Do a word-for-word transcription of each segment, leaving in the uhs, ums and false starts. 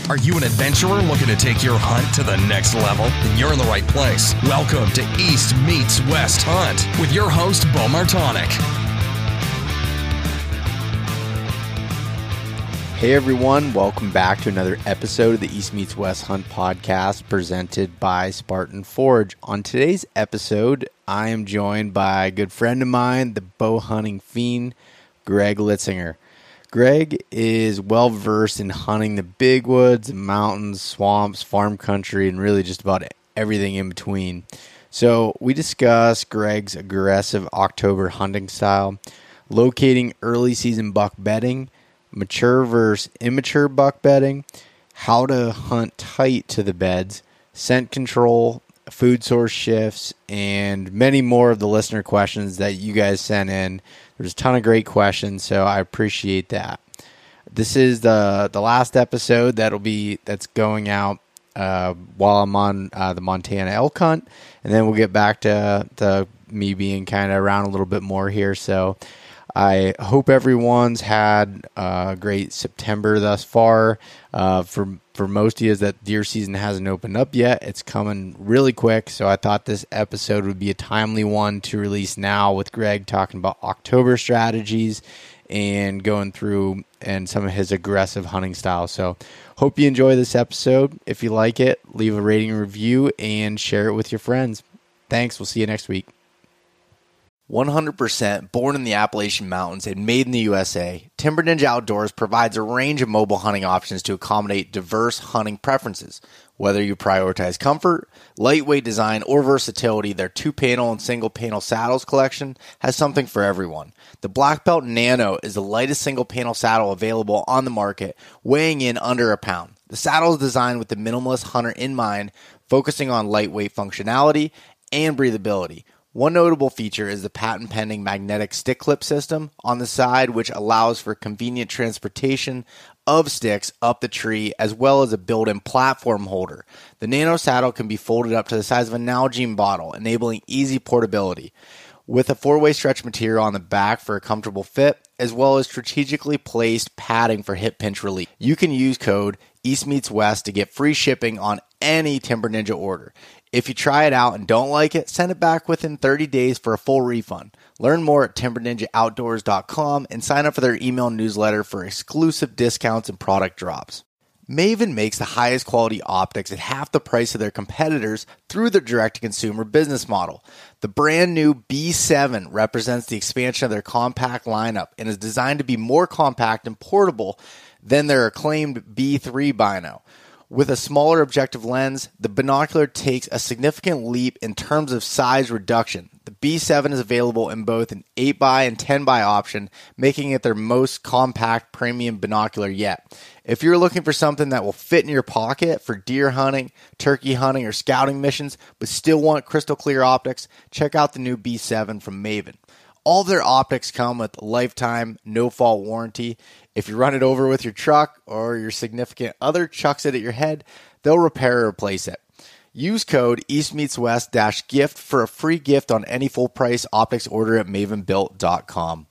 Are you an adventurer looking to take your hunt to the next level? Then you're in the right place. Welcome to East Meets West Hunt with your host, Bo Martonic. Hey everyone, welcome back to another episode of the East Meets West Hunt podcast presented by Spartan Forge. On today's episode, I am joined by a good friend of mine, the bow hunting fiend, Greg Litzinger. Greg is well-versed in hunting the big woods, mountains, swamps, farm country, and really just about everything in between. So we discuss Greg's aggressive October hunting style, locating early season buck bedding, mature versus immature buck bedding, how to hunt tight to the beds, scent control, food source shifts, and many more of the listener questions that you guys sent in. There's a ton of great questions, so I appreciate that. This is the the last episode that'll be that's going out uh, while I'm on uh, the Montana elk hunt, and then we'll get back to, to me being kind of around a little bit more here. So I hope everyone's had a great September thus far. Uh, for for most of you, that deer season hasn't opened up yet. It's coming really quick, so I thought this episode would be a timely one to release now with Greg talking about October strategies and going through and some of his aggressive hunting style. So hope you enjoy this episode. If you like it, leave a rating and review and share it with your friends. Thanks. We'll see you next week. one hundred percent born in the Appalachian Mountains and made in the U S A, Timber Ninja Outdoors provides a range of mobile hunting options to accommodate diverse hunting preferences. Whether you prioritize comfort, lightweight design, or versatility, their two-panel and single-panel saddles collection has something for everyone. The Black Belt Nano is the lightest single-panel saddle available on the market, weighing in under a pound. The saddle is designed with the minimalist hunter in mind, focusing on lightweight functionality and breathability. One notable feature is the patent-pending magnetic stick clip system on the side, which allows for convenient transportation of sticks up the tree, as well as a built-in platform holder. The Nano saddle can be folded up to the size of a Nalgene bottle, enabling easy portability. With a four-way stretch material on the back for a comfortable fit, as well as strategically placed padding for hip pinch relief. You can use code EastMeetsWest to get free shipping on any Timber Ninja order. If you try it out and don't like it, send it back within thirty days for a full refund. Learn more at timber ninja outdoors dot com and sign up for their email newsletter for exclusive discounts and product drops. Maven makes the highest quality optics at half the price of their competitors through their direct-to-consumer business model. The brand new B seven represents the expansion of their compact lineup and is designed to be more compact and portable than their acclaimed B three Bino. With a smaller objective lens, the binocular takes a significant leap in terms of size reduction. The B seven is available in both an eight by and ten by option, making it their most compact premium binocular yet. If you're looking for something that will fit in your pocket for deer hunting, turkey hunting, or scouting missions, but still want crystal clear optics, check out the new B seven from Maven. All their optics come with a lifetime, no-fault warranty. If you run it over with your truck or your significant other chucks it at your head, they'll repair or replace it. Use code EastMeetsWest-gift for a free gift on any full-price optics order at maven built dot com.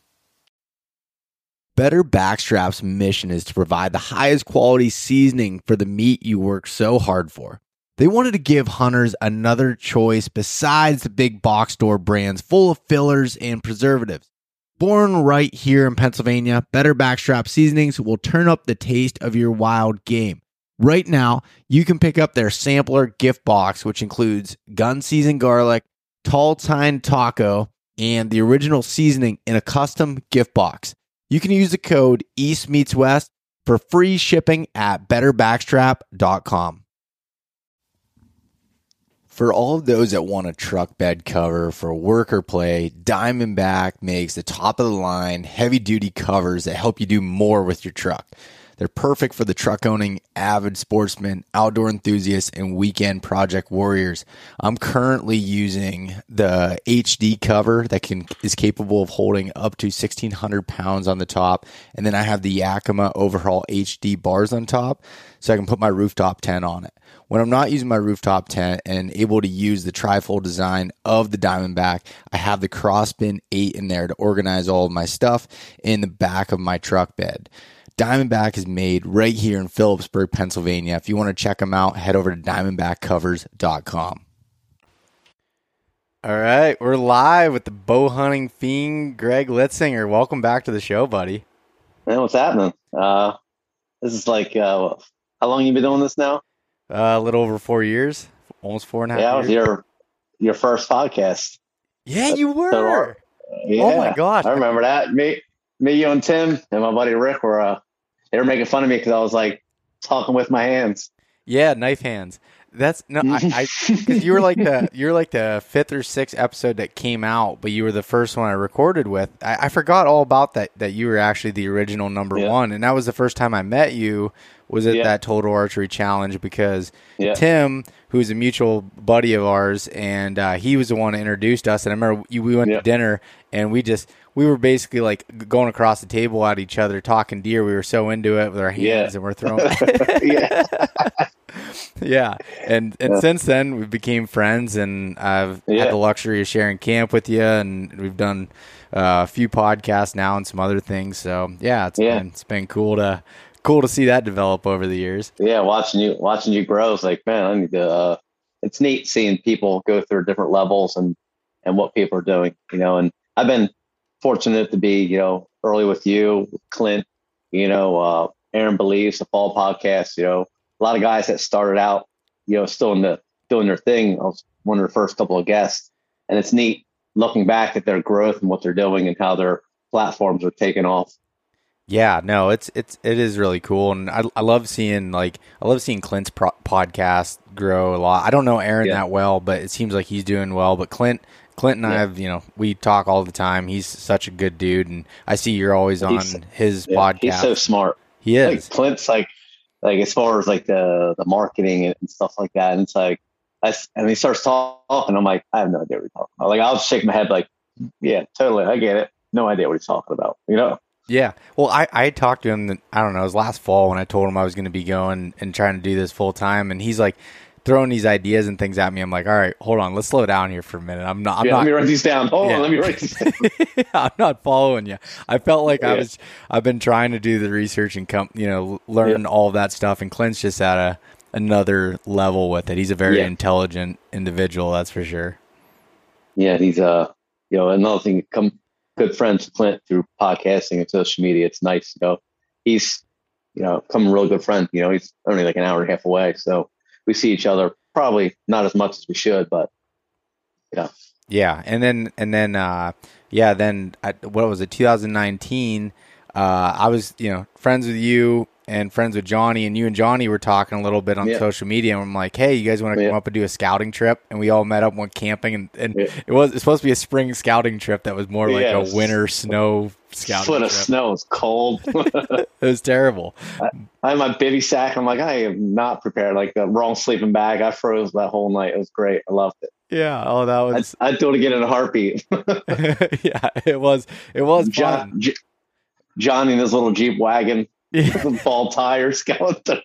Better Backstrap's mission is to provide the highest quality seasoning for the meat you work so hard for. They wanted to give hunters another choice besides the big box store brands full of fillers and preservatives. Born right here in Pennsylvania, Better Backstrap Seasonings will turn up the taste of your wild game. Right now, you can pick up their sampler gift box, which includes gun seasoned garlic, tall tine taco, and the original seasoning in a custom gift box. You can use the code EastMeetsWest for free shipping at better backstrap dot com. For all of those that want a truck bed cover for work or play, Diamondback makes the top-of-the-line, heavy-duty covers that help you do more with your truck. They're perfect for the truck-owning avid sportsmen, outdoor enthusiasts, and weekend project warriors. I'm currently using the H D cover that can is capable of holding up to sixteen hundred pounds on the top, and then I have the Yakima Overhaul H D bars on top, so I can put my rooftop tent on it. When I'm not using my rooftop tent and able to use the trifold design of the Diamondback, I have the Crossbin eight in there to organize all of my stuff in the back of my truck bed. Diamondback is made right here in Phillipsburg, Pennsylvania. If you want to check them out, head over to diamondback covers dot com. All right, we're live with the bow hunting fiend, Greg Litzinger. Welcome back to the show, buddy. Man, what's happening? Uh, this is like, uh, how long you been doing this now? Uh, a little over four years, almost four and a half yeah, years. Yeah, it was your, your first podcast. Yeah, you were. Yeah, oh, my gosh. I remember that. Me, me, you, and Tim, and my buddy Rick were, uh, they were making fun of me because I was, like, talking with my hands. Yeah, knife hands. That's no, I, I cause you were like the you're like the fifth or sixth episode that came out, but you were the first one I recorded with. I, I forgot all about that. That you were actually the original number yeah. one, and that was the first time I met you. Was at yeah. that Total Archery Challenge because yeah. Tim, who's a mutual buddy of ours, and uh, he was the one that introduced us. And I remember you, we went yeah. to dinner, and we just we were basically like going across the table at each other, talking deer. We were so into it with our hands, yeah. and we're throwing. yeah. Yeah, and and yeah. since then we became friends, and I've yeah. had the luxury of sharing camp with you, and we've done uh, a few podcasts now and some other things. So yeah, it's yeah. been it's been cool to cool to see that develop over the years. Yeah, watching you watching you grow is like, man, I need to. Uh, it's neat seeing people go through different levels and and what people are doing, you know. And I've been fortunate to be, you know, early with you, with Clint, you know, uh, Aaron Believes, the Fall Podcast, you know. A lot of guys that started out, you know, still in the doing their thing. I was one of the first couple of guests, and it's neat looking back at their growth and what they're doing and how their platforms are taking off. Yeah, no, it's it's it is really cool, and I I love seeing like I love seeing Clint's pro- podcast grow a lot. I don't know Aaron yeah. that well, but it seems like he's doing well. But Clint. Clint and I have, you know, we talk all the time. He's such a good dude, and I see you're always on he's, his yeah, podcast. He's so smart. He is. Like, Clint's like. Like as far as like the, the marketing and stuff like that. And it's like, I, and he starts talking. I'm like, I have no idea what he's talking about. Like I'll shake my head like, yeah, totally. I get it. No idea what he's talking about, you know? Yeah. Well, I, I talked to him, I don't know, it was last fall when I told him I was going to be going and trying to do this full time. And he's like throwing these ideas and things at me. I'm like, all right, hold on. Let's slow down here for a minute. I'm not, I'm yeah, not. Let me write these down. Hold yeah. on. Let me write these down. I'm not following you. I felt like yeah. I was, I've been trying to do the research and come, you know, learn yeah. all of that stuff. And Clint's just at a, another level with it. He's a very yeah. intelligent individual. That's for sure. Yeah. He's, uh, you know, another thing, come good friends with Clint through podcasting and social media. It's nice. You know, he's, you know, come a real good friend. You know, he's only like an hour and a half away. So we see each other probably not as much as we should, but yeah. Yeah. And then, and then, uh, yeah, then I, what was it? two thousand nineteen. Uh, I was, you know, friends with you and friends with Johnny, and you and Johnny were talking a little bit on yeah. social media. And I'm like, hey, you guys want to yeah. come up and do a scouting trip? And we all met up and went camping, and, and yeah. it was, it was supposed to be a spring scouting trip that was more like yeah, a winter snow scouting foot trip. Of snow. It's cold. It was terrible. I, I had my bivy sack. I'm like, I am not prepared. Like the wrong sleeping bag. I froze that whole night. It was great. I loved it. Yeah. Oh, that was. I'd, I'd do it again in a heartbeat. Yeah, it was. It was John, fun. J- Johnny in his little Jeep wagon. Yeah. With ball tires skeleton.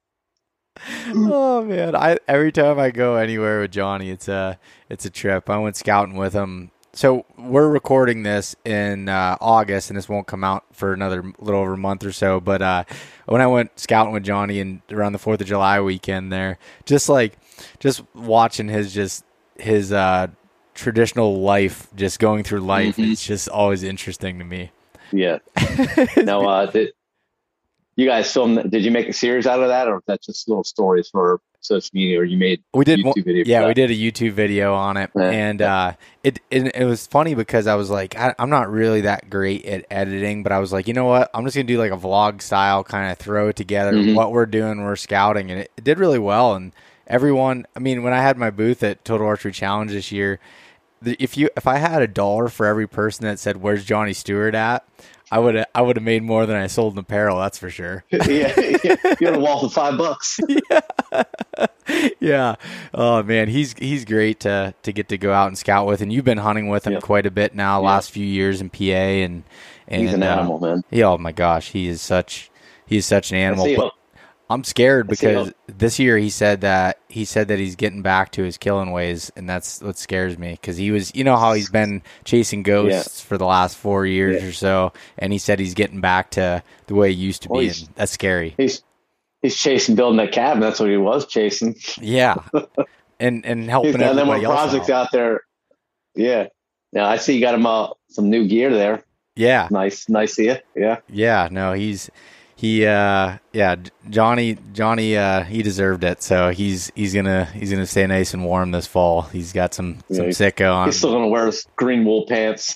Oh man! I every time I go anywhere with Johnny, it's a it's a trip. I went scouting with him. So we're recording this in uh, August, and this won't come out for another little over a month or so. But uh, when I went scouting with Johnny and around the Fourth of July weekend, there, just like just watching his just his uh, traditional life, just going through life, mm-hmm. it's just always interesting to me. Yeah. No, uh, did you guys film? Did you make a series out of that, or was that just little stories for social media, or you made we did YouTube video? Yeah, we did a YouTube video on it, yeah. and uh, it, it it was funny because I was like, I, I'm not really that great at editing, but I was like, you know what? I'm just gonna do like a vlog style, kind of throw it together, mm-hmm. what we're doing, we're scouting, and it, it did really well. And everyone, I mean, when I had my booth at Total Archery Challenge this year, if you if I had a dollar for every person that said, "Where's Johnny Stewart at?" I would I would have made more than I sold in apparel. That's for sure. yeah, yeah, you had a wall for five bucks. Yeah, yeah. Oh man, he's he's great to to get to go out and scout with, and you've been hunting with him yeah. quite a bit now. Yeah. Last few years in P A, and and he's an uh, animal, man. Yeah, oh my gosh, he is such he is such an animal. I see, but, I'm scared because this year he said that he said that he's getting back to his killing ways, and that's what scares me. Because he was, you know, how he's been chasing ghosts yeah. for the last four years yeah. or so, and he said he's getting back to the way he used to well, be, and that's scary. He's he's chasing building that cabin. That's what he was chasing. Yeah, and and helping he's everybody else projects out. out there. Yeah. Now I see you got him uh, some new gear there. Yeah. Nice, nice of you. Yeah. Yeah. No, he's. He, uh, yeah, Johnny, Johnny, uh, he deserved it. So he's he's gonna he's gonna stay nice and warm this fall. He's got some yeah, some sicko on. He's still gonna wear his green wool pants.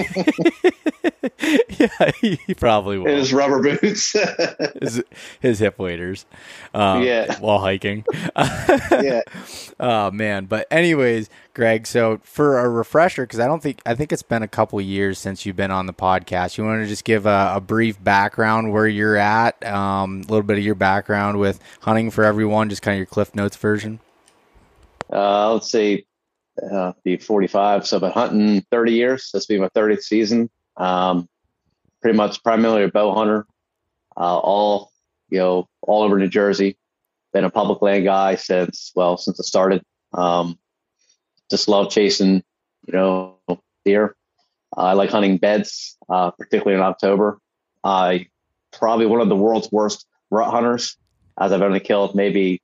Yeah, he, he probably will. And his rubber boots. his, his hip waders. Um, yeah. While hiking. Yeah. Oh man. But anyways, Greg. So for a refresher, because I don't think I think it's been a couple years since you've been on the podcast. You want to just give a, a brief background where you're at, um, a little bit of your background with hunting for everyone, just kind of your Cliff Notes version. Uh, let's see, uh, be forty-five. So I've been hunting thirty years. This will be my thirtieth season. Um, pretty much primarily a bow hunter, uh, all, you know, all over New Jersey. Been a public land guy since, well, since I started. Um, just love chasing, you know, deer. Uh, I like hunting beds, uh, particularly in October. I probably one of the world's worst rut hunters, as I've only killed maybe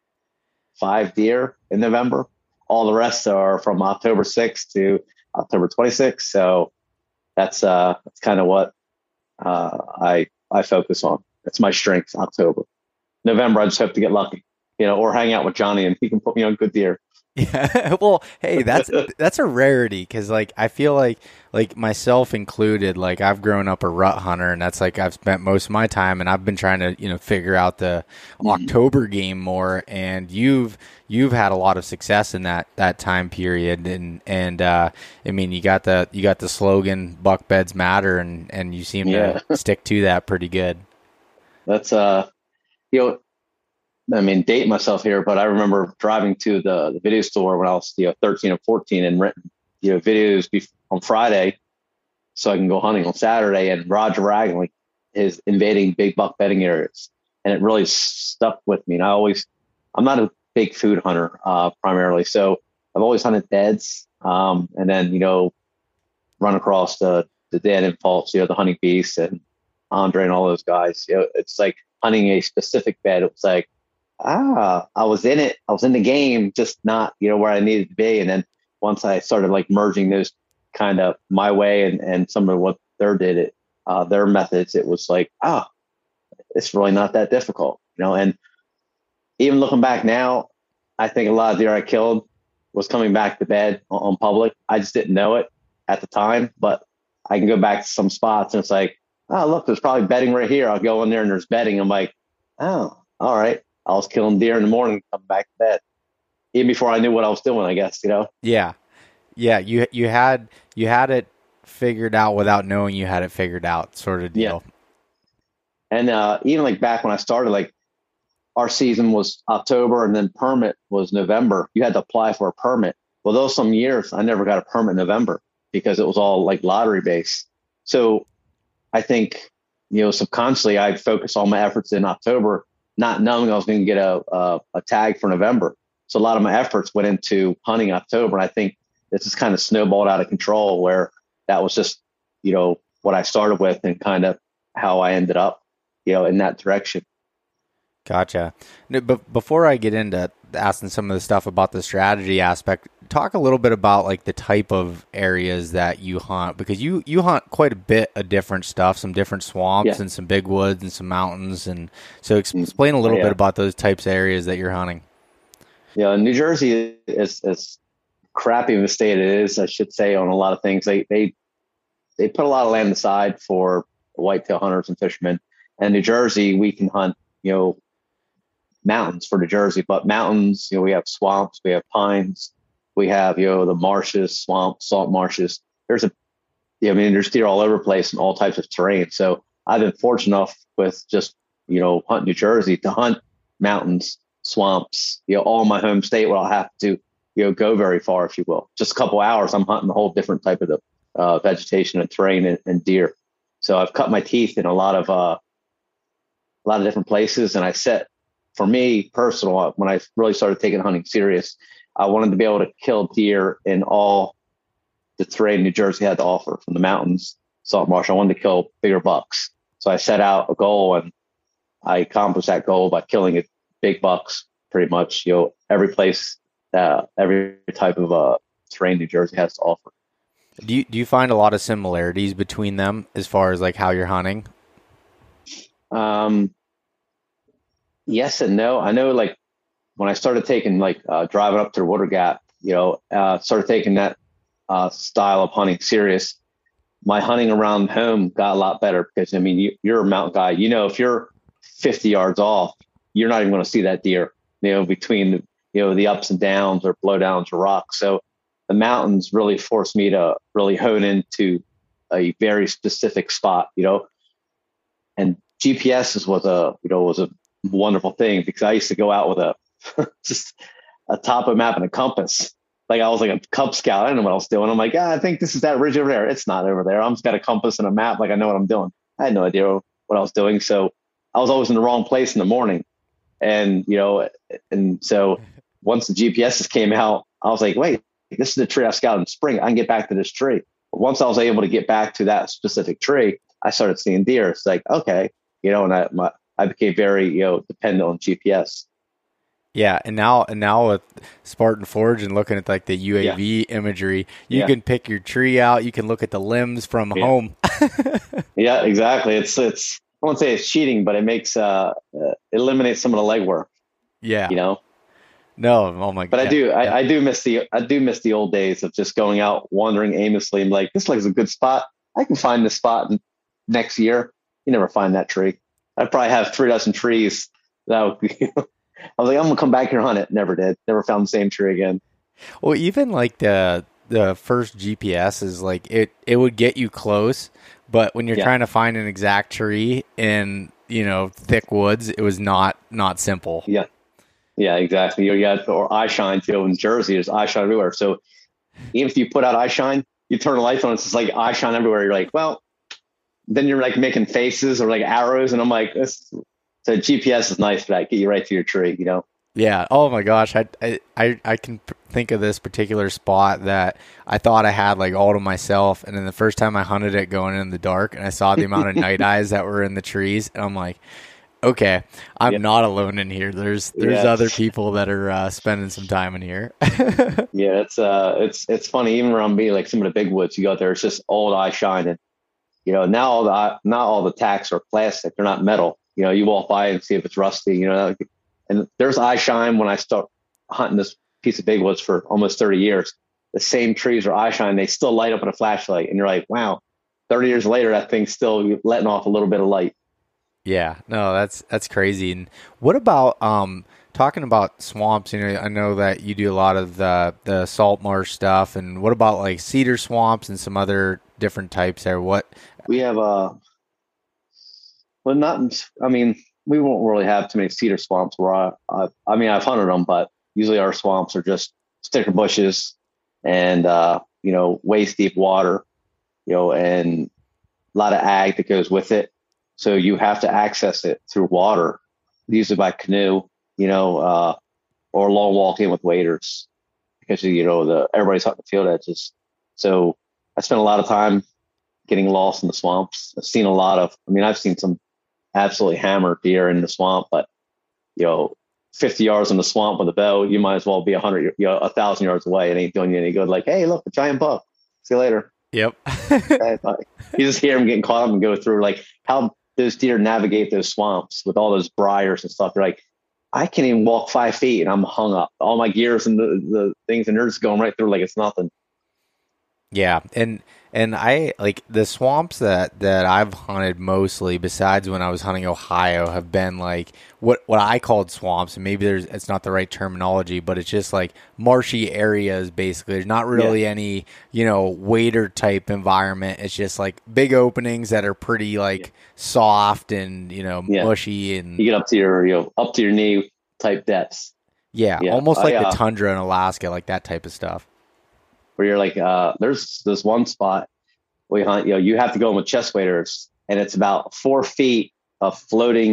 five deer in November. All the rest are from October sixth to October twenty-sixth. So that's uh, that's kind of what uh, I I focus on. That's my strength. October, November, I just hope to get lucky, you know, or hang out with Johnny and he can put me on good deer. Yeah. Well, hey, that's that's a rarity because, like, I feel like, like myself included, like I've grown up a rut hunter, and that's like I've spent most of my time, and I've been trying to, you know, figure out the mm-hmm. October game more. And you've you've had a lot of success in that that time period, and and uh, I mean, you got the you got the slogan "Buck Beds Matter," and and you seem yeah. to stick to that pretty good. That's uh, you know. I mean, date myself here, but I remember driving to the, the video store when I was, you know, thirteen or fourteen and renting, you know, videos be- on Friday so I can go hunting on Saturday. And Roger Ragley is invading big buck bedding areas. And it really stuck with me. And I always, I'm not a big food hunter uh, primarily. So I've always hunted beds um, and then, you know, run across the, the Dan Impulse, you know, the Hunting Beast and Andre and all those guys. You know, it's like hunting a specific bed. It was like, ah, I was in it. I was in the game, just not, you know, where I needed to be. And then once I started like merging those kind of my way and, and some of what they did it, uh, their methods, it was like, ah, it's really not that difficult, you know? And even looking back now, I think a lot of deer I killed was coming back to bed on, on public. I just didn't know it at the time, but I can go back to some spots and it's like, oh, look, there's probably bedding right here. I'll go in there and there's bedding. I'm like, oh, all right. I was killing deer in the morning, come back to bed, even before I knew what I was doing, I guess, you know? Yeah. Yeah. You, you had, you had it figured out without knowing you had it figured out, sort of deal. Yeah. And, uh, even like back when I started, like our season was October and then permit was November. You had to apply for a permit. Well, those some years I never got a permit in November because it was all like lottery based. So I think, you know, subconsciously I focused all my efforts in October, not knowing I was going to get a, a a tag for November. So a lot of my efforts went into hunting October. And I think this is kind of snowballed out of control where that was just, you know, what I started with and kind of how I ended up, you know, in that direction. Gotcha. But before I get into asking some of the stuff about the strategy aspect, talk a little bit about like the type of areas that you hunt, because you, you hunt quite a bit of different stuff, some different swamps yeah. and some big woods and some mountains. And so explain a little yeah. bit about those types of areas that you're hunting. Yeah. New Jersey is, is crappy of a state it is, I should say, on a lot of things. They, they, they put a lot of land aside for whitetail hunters and fishermen. And New Jersey, we can hunt, you know, mountains for New Jersey, but mountains, you know, we have swamps, we have pines, we have, you know, the marshes, swamps, salt marshes. There's a, yeah, I mean, there's deer all over the place and all types of terrain. So I've been fortunate enough with just, you know, hunt New Jersey to hunt mountains, swamps, you know, all in my home state where I'll have to, you know, go very far, if you will. Just a couple hours, I'm hunting a whole different type of the uh, vegetation and terrain and, and deer. So I've cut my teeth in a lot of, uh, a lot of different places. And I set, for me personal, when I really started taking hunting serious, I wanted to be able to kill deer in all the terrain New Jersey had to offer, from the mountains, salt marsh. I wanted to kill bigger bucks. So I set out a goal, and I accomplished that goal by killing it, big bucks, pretty much, you know, every place, uh, every type of uh, terrain New Jersey has to offer. Do you, do you find a lot of similarities between them as far as like how you're hunting? Um, yes and no. I know, like, when I started taking, like, uh, driving up to the Water Gap, you know, uh, started taking that uh, style of hunting serious, my hunting around home got a lot better, because, I mean, you, you're a mountain guy. You know, if you're fifty yards off, you're not even going to see that deer, you know, between, the, you know, the ups and downs or blowdowns or rocks. So the mountains really forced me to really hone into a very specific spot, you know, and G P S was a, you know, was a wonderful thing, because I used to go out with a, just a topo map and a compass. Like I was like a Cub Scout. I didn't know what I was doing. I'm like, ah, I think this is that ridge over there. It's not over there. I'm just got a compass and a map. Like I know what I'm doing. I had no idea what I was doing. So I was always in the wrong place in the morning. And, you know, and so once the G P Ss came out, I was like, wait, this is the tree I scouted in spring. I can get back to this tree. But once I was able to get back to that specific tree, I started seeing deer. It's like, okay, you know, and I, my, I became very, you know, dependent on G P S. Yeah, and now and now with Spartan Forge and looking at like the U A V yeah. imagery, you yeah. can pick your tree out. You can look at the limbs from yeah. home. Yeah, exactly. It's it's I won't say it's cheating, but it makes uh, uh eliminates some of the legwork. Yeah, you know. No, oh my god. But I do, I, I do miss the I do miss the old days of just going out wandering aimlessly and like, this looks a good spot. I can find this spot next year. You never find that tree. I probably have three dozen trees that would be. I was like, I'm gonna come back here and hunt it. Never did. Never found the same tree again. Well, even like the the first G P S is like it it would get you close, but when you're yeah. trying to find an exact tree in, you know, thick woods, it was not not simple. Yeah, yeah, exactly. You got or iShine too in Jersey. There's iShine everywhere. So even if you put out iShine, you turn the lights on, it's just like iShine everywhere. You're like, well, then you're like making faces or like arrows, and I'm like, this. So G P S is nice for that. Get you right to your tree, you know? Yeah. Oh my gosh. I, I, I can think of this particular spot that I thought I had like all to myself. And then the first time I hunted it going in the dark and I saw the amount of night eyes that were in the trees. And I'm like, okay, I'm yeah. not alone in here. There's, there's yeah. other people that are uh, spending some time in here. Yeah. It's, uh, it's, it's funny. Even around me, like some of the big woods you go out there, it's just old iShine. And, you know, now all the, not all the tacks are plastic. They're not metal. You know, you walk by and see if it's rusty, you know, and there's iShine when I start hunting this piece of big woods for almost thirty years. The same trees are iShine. They still light up with a flashlight. And you're like, wow, thirty years later, that thing's still letting off a little bit of light. Yeah, no, that's, that's crazy. And what about, um, talking about swamps, you know, I know that you do a lot of the, the salt marsh stuff. And what about like cedar swamps and some other different types there? What we have, uh, Well, not, I mean, we won't really have too many cedar swamps where I, I, I mean, I've hunted them, but usually our swamps are just sticker bushes and, uh, you know, waist deep water, you know, and a lot of ag that goes with it. So you have to access it through water, usually by canoe, you know, uh, or long walk in with waders because, you know, the, everybody's hunting the field edges. So I spent a lot of time getting lost in the swamps. I've seen a lot of, I mean, I've seen some absolutely hammered deer in the swamp, but you know, fifty yards in the swamp with a bow, you might as well be a hundred, you know, a thousand yards away. It ain't doing you any good. Like, hey, look, a giant buck. See you later. Yep. You just hear them getting caught up and go through like how those deer navigate those swamps with all those briars and stuff. They're like, I can't even walk five feet and I'm hung up. All my gears and the, the things and they're just going right through like it's nothing. Yeah, and and I like the swamps that, that I've hunted mostly, besides when I was hunting Ohio, have been like what what I called swamps. And maybe there's it's not the right terminology, but it's just like marshy areas. Basically, there's not really yeah. any you know wader type environment. It's just like big openings that are pretty like yeah. soft and you know yeah. mushy, and you get up to your you know up to your knee type depths. Yeah, yeah. almost like I, uh, the tundra in Alaska, like that type of stuff. Where you're like, uh, there's this one spot where you hunt, you know, you have to go in with chest waders and it's about four feet of floating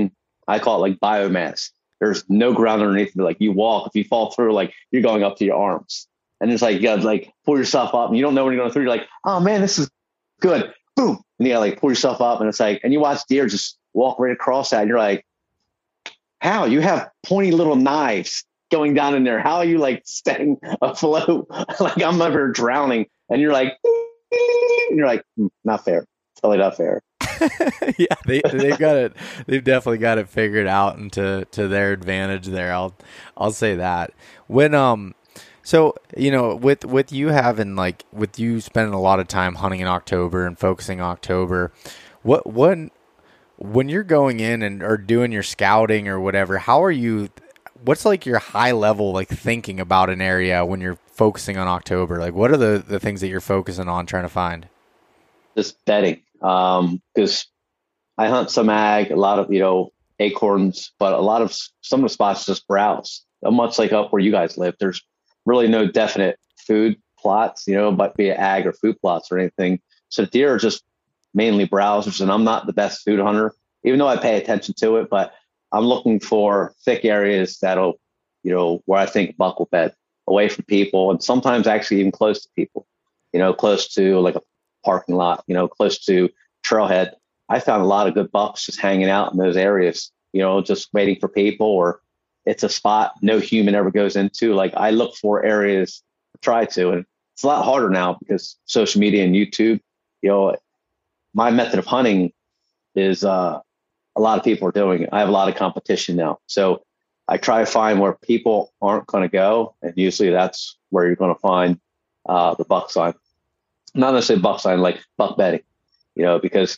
I call it like biomass. There's no ground underneath it. Like you walk, if you fall through, like you're going up to your arms. And it's like, you gotta like pull yourself up and you don't know when you're going through. You're like, oh man, this is good. Boom. And you gotta like pull yourself up. And it's like, and you watch deer just walk right across that. And you're like, how? You have pointy little knives going down in there. How are you like staying afloat? Like I'm over drowning. And you're like, and you're like, mm, not fair. Totally not fair. Yeah, they they've got it. They've definitely got it figured out and to, to their advantage there. I'll I'll say that. When um, so you know, with with you having like with you spending a lot of time hunting in October and focusing October, what when when you're going in and or doing your scouting or whatever, how are you? What's like your high level like thinking about an area when you're focusing on October? Like, what are the the things that you're focusing on trying to find? Just bedding. Um, because I hunt some ag, a lot of, you know, acorns, but a lot of some of the spots just browse. Much like up where you guys live, there's really no definite food plots, you know, but be it ag or food plots or anything. So deer are just mainly browsers, and I'm not the best food hunter, even though I pay attention to it, but I'm looking for thick areas that'll, you know, where I think buck will bed away from people, and sometimes actually even close to people, you know, close to like a parking lot, you know, close to trailhead. I found a lot of good bucks just hanging out in those areas, you know, just waiting for people, or it's a spot no human ever goes into. Like I look for areas to try to, and it's a lot harder now because social media and YouTube, you know, my method of hunting is, uh, a lot of people are doing it. I have a lot of competition now. So I try to find where people aren't going to go. And usually that's where you're going to find, uh, the buck sign. Not necessarily buck sign, like buck bedding, you know, because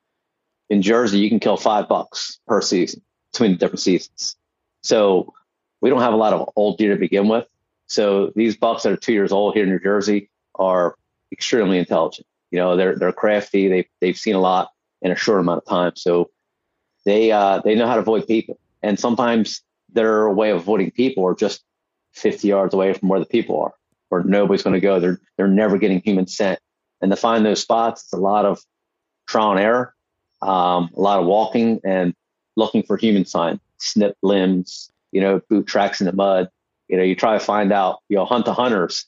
in Jersey, you can kill five bucks per season between the different seasons. So we don't have a lot of old deer to begin with. So these bucks that are two years old here in New Jersey are extremely intelligent. You know, they're, they're crafty. They, they've seen a lot in a short amount of time. So they, uh, they know how to avoid people. And sometimes their way of avoiding people are just fifty yards away from where the people are, or nobody's going to go. They're, they're never getting human scent. And to find those spots, it's a lot of trial and error, um, a lot of walking and looking for human sign, snip limbs, you know, boot tracks in the mud. You know, you try to find out, you'll hunt the hunters,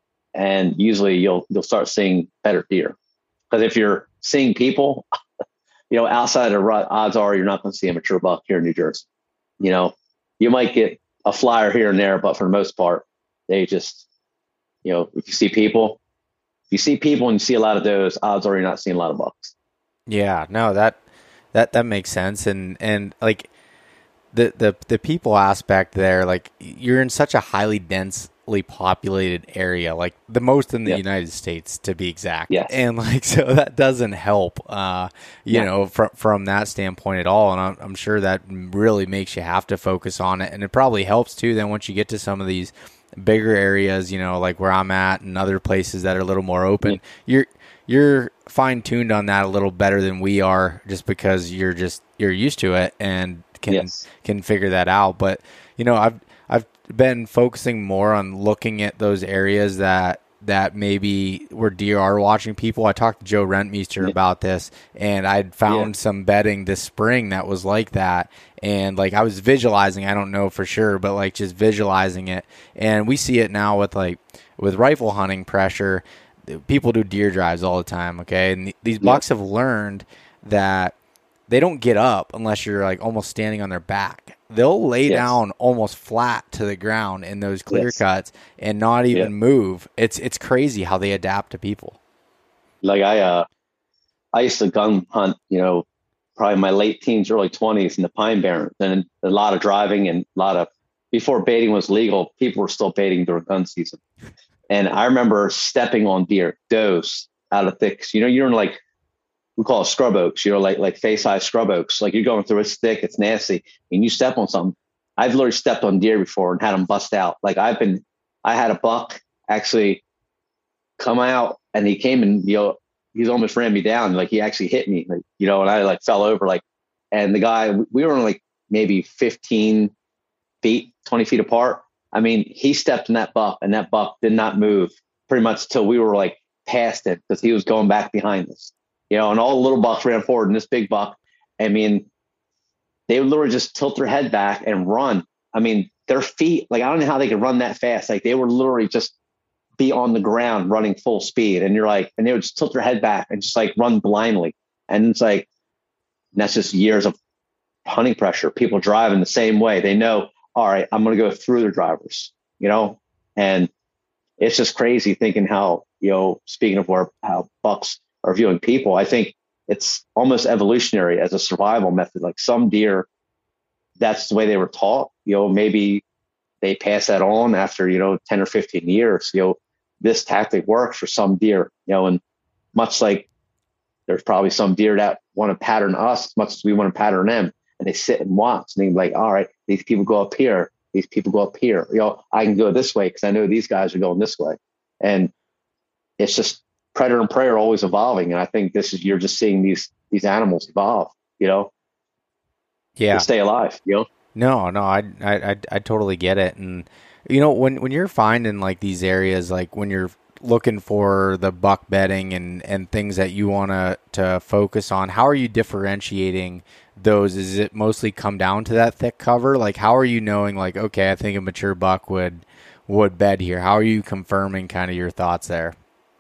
and usually you'll, you'll start seeing better deer. Because if you're seeing people, you know, outside of rut, odds are you're not going to see a mature buck here in New Jersey. You know, you might get a flyer here and there, but for the most part, they just, you know, if you see people, if you see people and you see a lot of those, odds are you're not seeing a lot of bucks. Yeah, no, that that that makes sense. And and like the the the people aspect there, like you're in such a highly densely populated area, like the most in the yep. United States to be exact. Yes. And like so that doesn't help, uh, you yeah. know, from from that standpoint at all. And I'm, I'm sure that really makes you have to focus on it. And it probably helps too. Then once you get to some of these bigger areas, you know, like where I'm at and other places that are a little more open, yeah. you're you're fine tuned on that a little better than we are, just because you're just you're used to it and can yes. can figure that out. But you know, I've I've been focusing more on looking at those areas that that maybe where deer are watching people. I talked to Joe Rentmeester yeah. about this, and I'd found yeah. some bedding this spring that was like that. And like I was visualizing, I don't know for sure, but like just visualizing it. And we see it now with like with rifle hunting pressure. People do deer drives all the time, okay? And th- these bucks have learned that they don't get up unless you're like almost standing on their back. They'll lay yes. down almost flat to the ground in those clear yes. cuts and not even yeah. move. It's it's crazy how they adapt to people. Like I uh I used to gun hunt, you know, probably in my late teens, early twenties in the Pine Barrens, and a lot of driving and a lot of, before baiting was legal, people were still baiting during gun season. And I remember stepping on deer, does out of thick, you know, you're in like, we call it scrub oaks, you know, like, like face high scrub oaks. Like you're going through, it's thick, it's nasty, and you step on something. I've literally stepped on deer before and had them bust out. Like I've been, I had a buck actually come out, and he came and, you know, he's almost ran me down. Like he actually hit me, like, you know, and I like fell over, like, and the guy, we were like maybe fifteen feet, twenty feet apart. I mean, he stepped in that buck, and that buck did not move pretty much till we were like past it, because he was going back behind us, you know, and all the little bucks ran forward, and this big buck, I mean, they would literally just tilt their head back and run. I mean, their feet, like, I don't know how they could run that fast. Like, they would literally just be on the ground running full speed. And you're like, and they would just tilt their head back and just like run blindly. And it's like, that's just years of hunting pressure. People driving the same way. They know, all right, I'm going to go through the drivers, you know? And it's just crazy thinking how, you know, speaking of where, how bucks are viewing people, I think it's almost evolutionary as a survival method. Like, some deer, that's the way they were taught, you know, maybe they pass that on after, you know, ten or fifteen years, you know, this tactic works for some deer, you know, and much like there's probably some deer that want to pattern us as much as we want to pattern them, and they sit and watch and they're like, all right, these people go up here. These people go up here, you know, I can go this way because I know these guys are going this way. And it's just predator and prey are always evolving. And I think this is, you're just seeing these, these animals evolve, you know, yeah, to stay alive, you know? No, no, I, I, I, I totally get it. And, you know, when, when you're finding like these areas, like when you're looking for the buck bedding and, and things that you want to, to focus on, how are you differentiating those? Is it mostly come down to that thick cover? Like, how are you knowing, like, okay, I think a mature buck would, would bed here? How are you confirming kind of your thoughts there?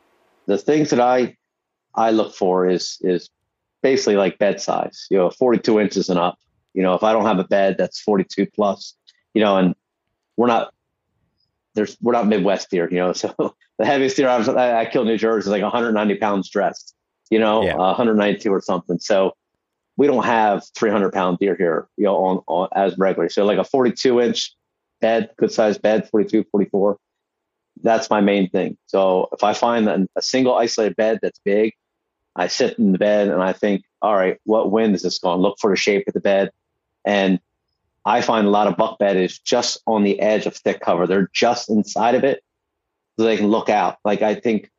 The things that I, I look for is, is basically like bed size, you know, forty-two inches and up. You know, if I don't have a bed that's forty-two plus, you know, and we're not, there's, we're not Midwest deer, you know, so the heaviest deer I, was, I, I killed in New Jersey is like one hundred ninety pounds dressed, you know, yeah. uh, one hundred ninety-two or something. So we don't have three hundred pound deer here, you know, on, on as regular. So like a forty-two inch bed, good sized bed, forty-two, forty-four, that's my main thing. So if I find a, a single isolated bed that's big, I sit in the bed and I think, all right, what wind is this going? Look for the shape of the bed. And I find a lot of buck bed is just on the edge of thick cover. They're just inside of it so they can look out. Like, I think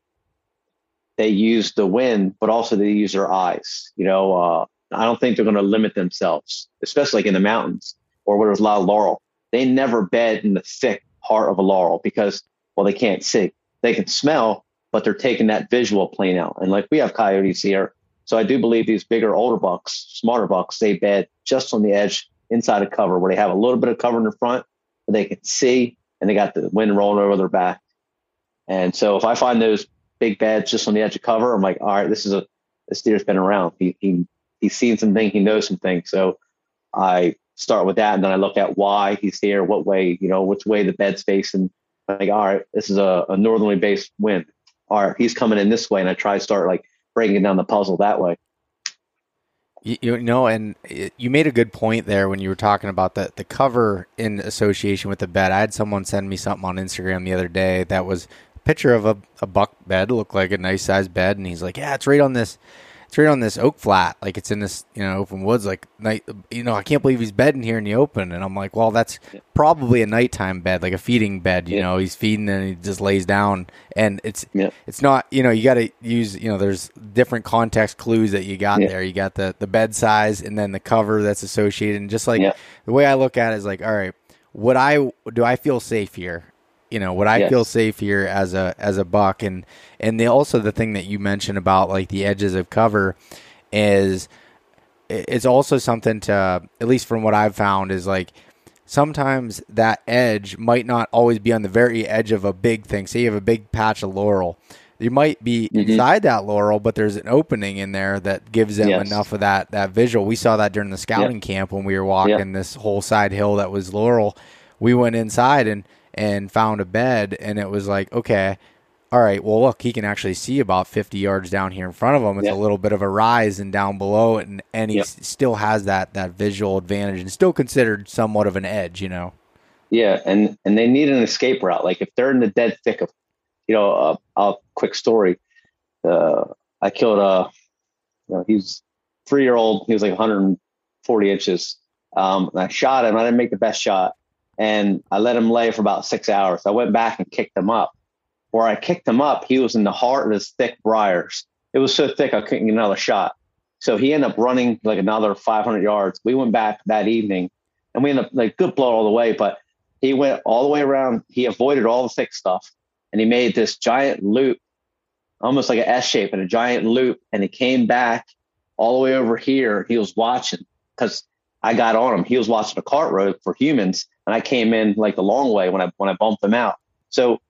they use the wind, but also they use their eyes. You know, uh, I don't think they're going to limit themselves, especially like in the mountains or where there's a lot of laurel. They never bed in the thick heart of a laurel because, well, they can't see. They can smell, but they're taking that visual plane out. And like, we have coyotes here. So I do believe these bigger, older bucks, smarter bucks, they bed just on the edge inside of cover where they have a little bit of cover in the front, but they can see, and they got the wind rolling over their back. And so if I find those big beds just on the edge of cover, I'm like, all right, this is a, this deer's been around. He, he, he's seen some things. He knows some things. So I start with that. And then I look at why he's here, what way, you know, which way the bed's facing. Like, all right, this is a, a northerly based wind. All right, he's coming in this way. And I try to start like breaking down the puzzle that way. You, you know, and it, you made a good point there when you were talking about the, the cover in association with the bed. I had someone send me something on Instagram the other day that was a picture of a, a buck bed, looked like a nice sized bed. And he's like, yeah, it's right on this, it's right on this oak flat. Like, it's in this, you know, open woods. Like, night, you know, I can't believe he's bedding here in the open. And I'm like, well, that's yeah. probably a nighttime bed, like a feeding bed. You yeah. know, he's feeding and he just lays down. And it's yeah. it's not, you know, you got to use, you know, there's different context clues that you got yeah. there. You got the, the bed size and then the cover that's associated. And just like yeah. the way I look at it is like, all right, would I, do I feel safe here? You know, would I yes. feel safe here as a as a buck? And and the, also the thing that you mentioned about like the edges of cover is it's also something to, at least from what I've found, is like sometimes that edge might not always be on the very edge of a big thing. Say you have a big patch of laurel. You might be mm-hmm. inside that laurel, but there's an opening in there that gives them yes. enough of that that visual. We saw that during the scouting yep. camp when we were walking yep. this whole side hill that was laurel. We went inside and and found a bed, and it was like, okay, all right, well, look, he can actually see about fifty yards down here in front of him. It's yeah. a little bit of a rise and down below it, and, and he yep. s- still has that that visual advantage and still considered somewhat of an edge, you know? Yeah, and, and they need an escape route. Like, if they're in the dead thick of, you know, uh, a quick story. Uh, I killed a, you know, he's three-year-old. He was like one hundred forty inches. Um, and I shot him. I didn't make the best shot. And I let him lay for about six hours. I went back and kicked him up. Where I kicked him up, he was in the heart of his thick briars. It was so thick I couldn't get another shot. So he ended up running like another five hundred yards. We went back that evening, and we ended up like good blow all the way. But he went all the way around. He avoided all the thick stuff, and he made this giant loop, almost like an S shape and a giant loop. And he came back all the way over here. He was watching because I got on him. He was watching a cart road for humans, and I came in like the long way when I when I bumped him out. So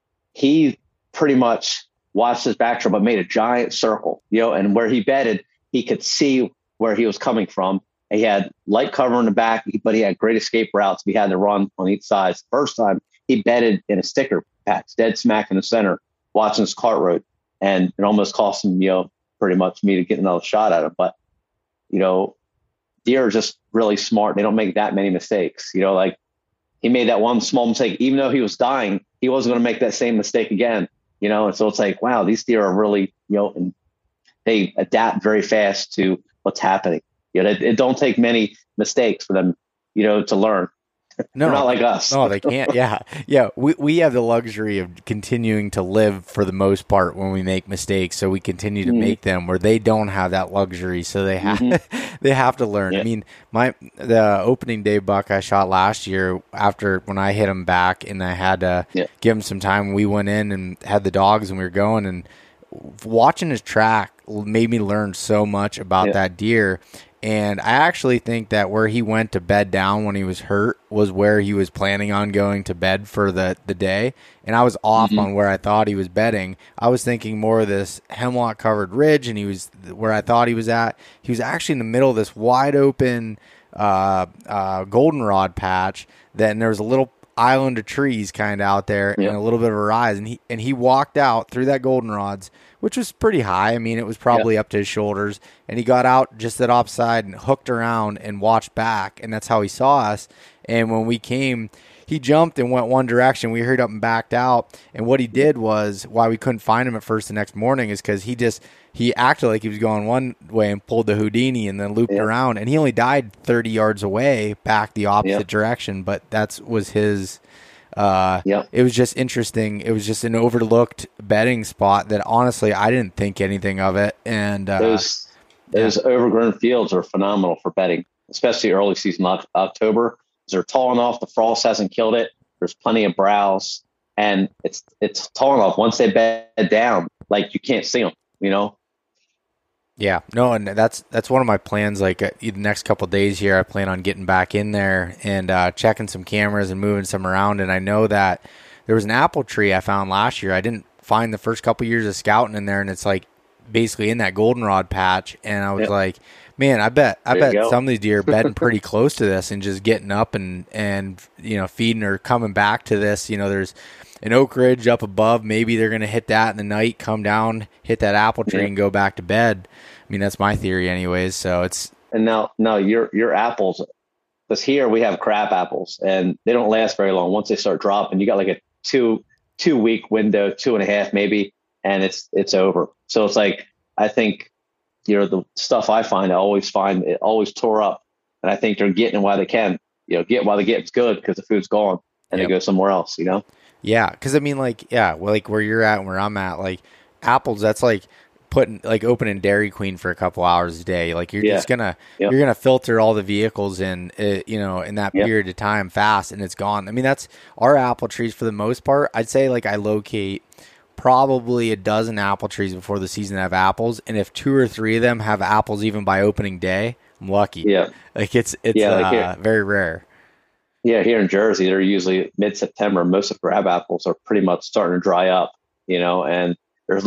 he pretty much watched his back trail, but made a giant circle, you know, and where he bedded, he could see where he was coming from. He had light cover in the back, but he had great escape routes. We had to run on each side. First time he bedded in a sticker patch, dead smack in the center, watching his cart road, and it almost cost him, you know, pretty much me to get another shot at him. But, you know, deer are just really smart. They don't make that many mistakes. You know, like he made that one small mistake, even though he was dying, he wasn't going to make that same mistake again, you know? And so it's like, wow, these deer are really, you know, and they adapt very fast to what's happening. You know, it, it don't take many mistakes for them, you know, to learn. No, They're not like us. No, they can't. Yeah. Yeah. We, we have the luxury of continuing to live for the most part when we make mistakes. So we continue to mm-hmm. make them, where they don't have that luxury. So they have, mm-hmm. they have to learn. Yeah. I mean, my, the opening day buck I shot last year, after when I hit him back and I had to yeah. give him some time, we went in and had the dogs and we were going, and watching his track made me learn so much about yeah. that deer. And I actually think that where he went to bed down when he was hurt was where he was planning on going to bed for the, the day. And I was off mm-hmm. on where I thought he was bedding. I was thinking more of this hemlock-covered ridge, and he was where I thought he was at. He was actually in the middle of this wide-open uh, uh, goldenrod patch. Then there was a little island of trees kind of out there yep. and a little bit of a rise. And he, and he walked out through that goldenrods, which was pretty high. I mean, it was probably yep. up to his shoulders. And he got out just that offside and hooked around and watched back. And that's how he saw us. And when we came, he jumped and went one direction. We hurried up and backed out. And what he did was, why we couldn't find him at first the next morning, is because he just, he acted like he was going one way and pulled the Houdini and then looped yep. around. And he only died thirty yards away, back the opposite yep. direction. But that was his... Uh, yep. It was just interesting. It was just an overlooked bedding spot that honestly I didn't think anything of it. And uh, those those yeah. overgrown fields are phenomenal for bedding, especially early season October. They're tall enough. The frost hasn't killed it. There's plenty of browse, and it's it's tall enough. Once they bed down, like you can't see them. You know. Yeah, no, and that's that's one of my plans. Like uh, the next couple of days here, I plan on getting back in there and uh, checking some cameras and moving some around. And I know that there was an apple tree I found last year. I didn't find the first couple of years of scouting in there, and it's like basically in that goldenrod patch. And I was yep. like, man, I bet I there bet some of these deer are bedding pretty close to this and just getting up and and you know feeding or coming back to this. You know, there's an oak ridge up above. Maybe they're going to hit that in the night, come down, hit that apple tree, yeah. and go back to bed. I mean, that's my theory anyways. So it's. And now, now your, your apples, because here we have crab apples and they don't last very long. Once they start dropping, you got like a two, two week window, two and a half, maybe, and it's, it's over. So it's like, I think, you know, the stuff I find, I always find it always tore up, and I think they're getting while they can, you know, get while they get it's good because the food's gone and yep. they go somewhere else, you know? Yeah. Cause I mean, like, yeah, well, like where you're at and where I'm at, like apples, that's like, putting like opening Dairy Queen for a couple hours a day. Like you're yeah. just gonna yep. you're gonna filter all the vehicles in uh, you know in that yep. period of time fast, and it's gone. I mean, that's our apple trees for the most part. I'd say like I locate probably a dozen apple trees before the season that have apples, and if two or three of them have apples even by opening day, I'm lucky. Yeah, like it's it's yeah, like uh, very rare. Yeah, here in Jersey, they're usually mid September. Most of crab apples are pretty much starting to dry up, you know, and there's.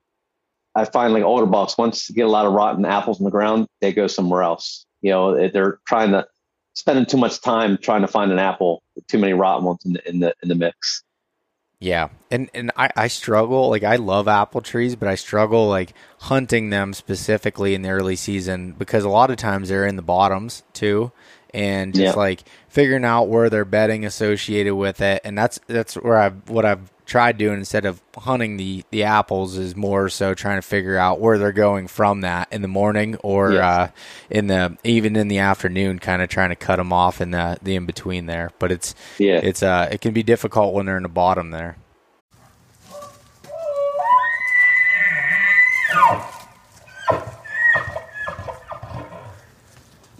I find like older bucks, once you get a lot of rotten apples in the ground, they go somewhere else. You know, they're trying to spending too much time trying to find an apple with too many rotten ones in the, in the, in the mix. Yeah. And, and I, I struggle, like I love apple trees, but I struggle like hunting them specifically in the early season because a lot of times they're in the bottoms too. And just yeah. like figuring out where they're bedding associated with it. And that's, that's where I've, what I've tried doing instead of hunting the, the apples is more so trying to figure out where they're going from that in the morning or yes. uh, in the, even in the afternoon, kind of trying to cut them off in the, the in-between there. But it's, yeah, it's, uh, it can be difficult when they're in the bottom there.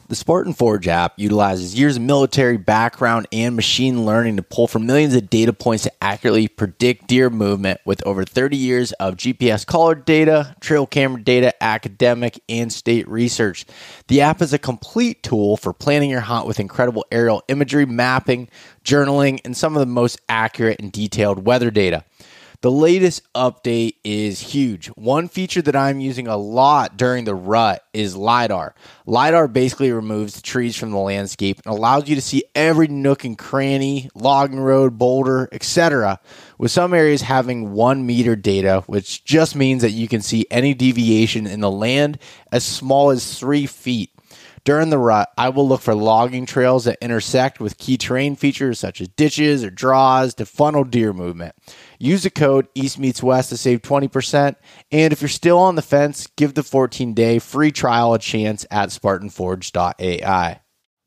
The Spartan Forge app utilizes years of military background and machine learning to pull from millions of data points to accurately predict deer movement with over thirty years of G P S collar data, trail camera data, academic, and state research. The app is a complete tool for planning your hunt with incredible aerial imagery, mapping, journaling, and some of the most accurate and detailed weather data. The latest update is huge. One feature that I'm using a lot during the rut is LiDAR. LiDAR basically removes the trees from the landscape and allows you to see every nook and cranny, logging road, boulder, et cetera, with some areas having one meter data, which just means that you can see any deviation in the land as small as three feet. During the rut, I will look for logging trails that intersect with key terrain features such as ditches or draws to funnel deer movement. Use the code East Meets West to save twenty percent. And if you're still on the fence, give the fourteen-day free trial a chance at Spartan Forge dot A I.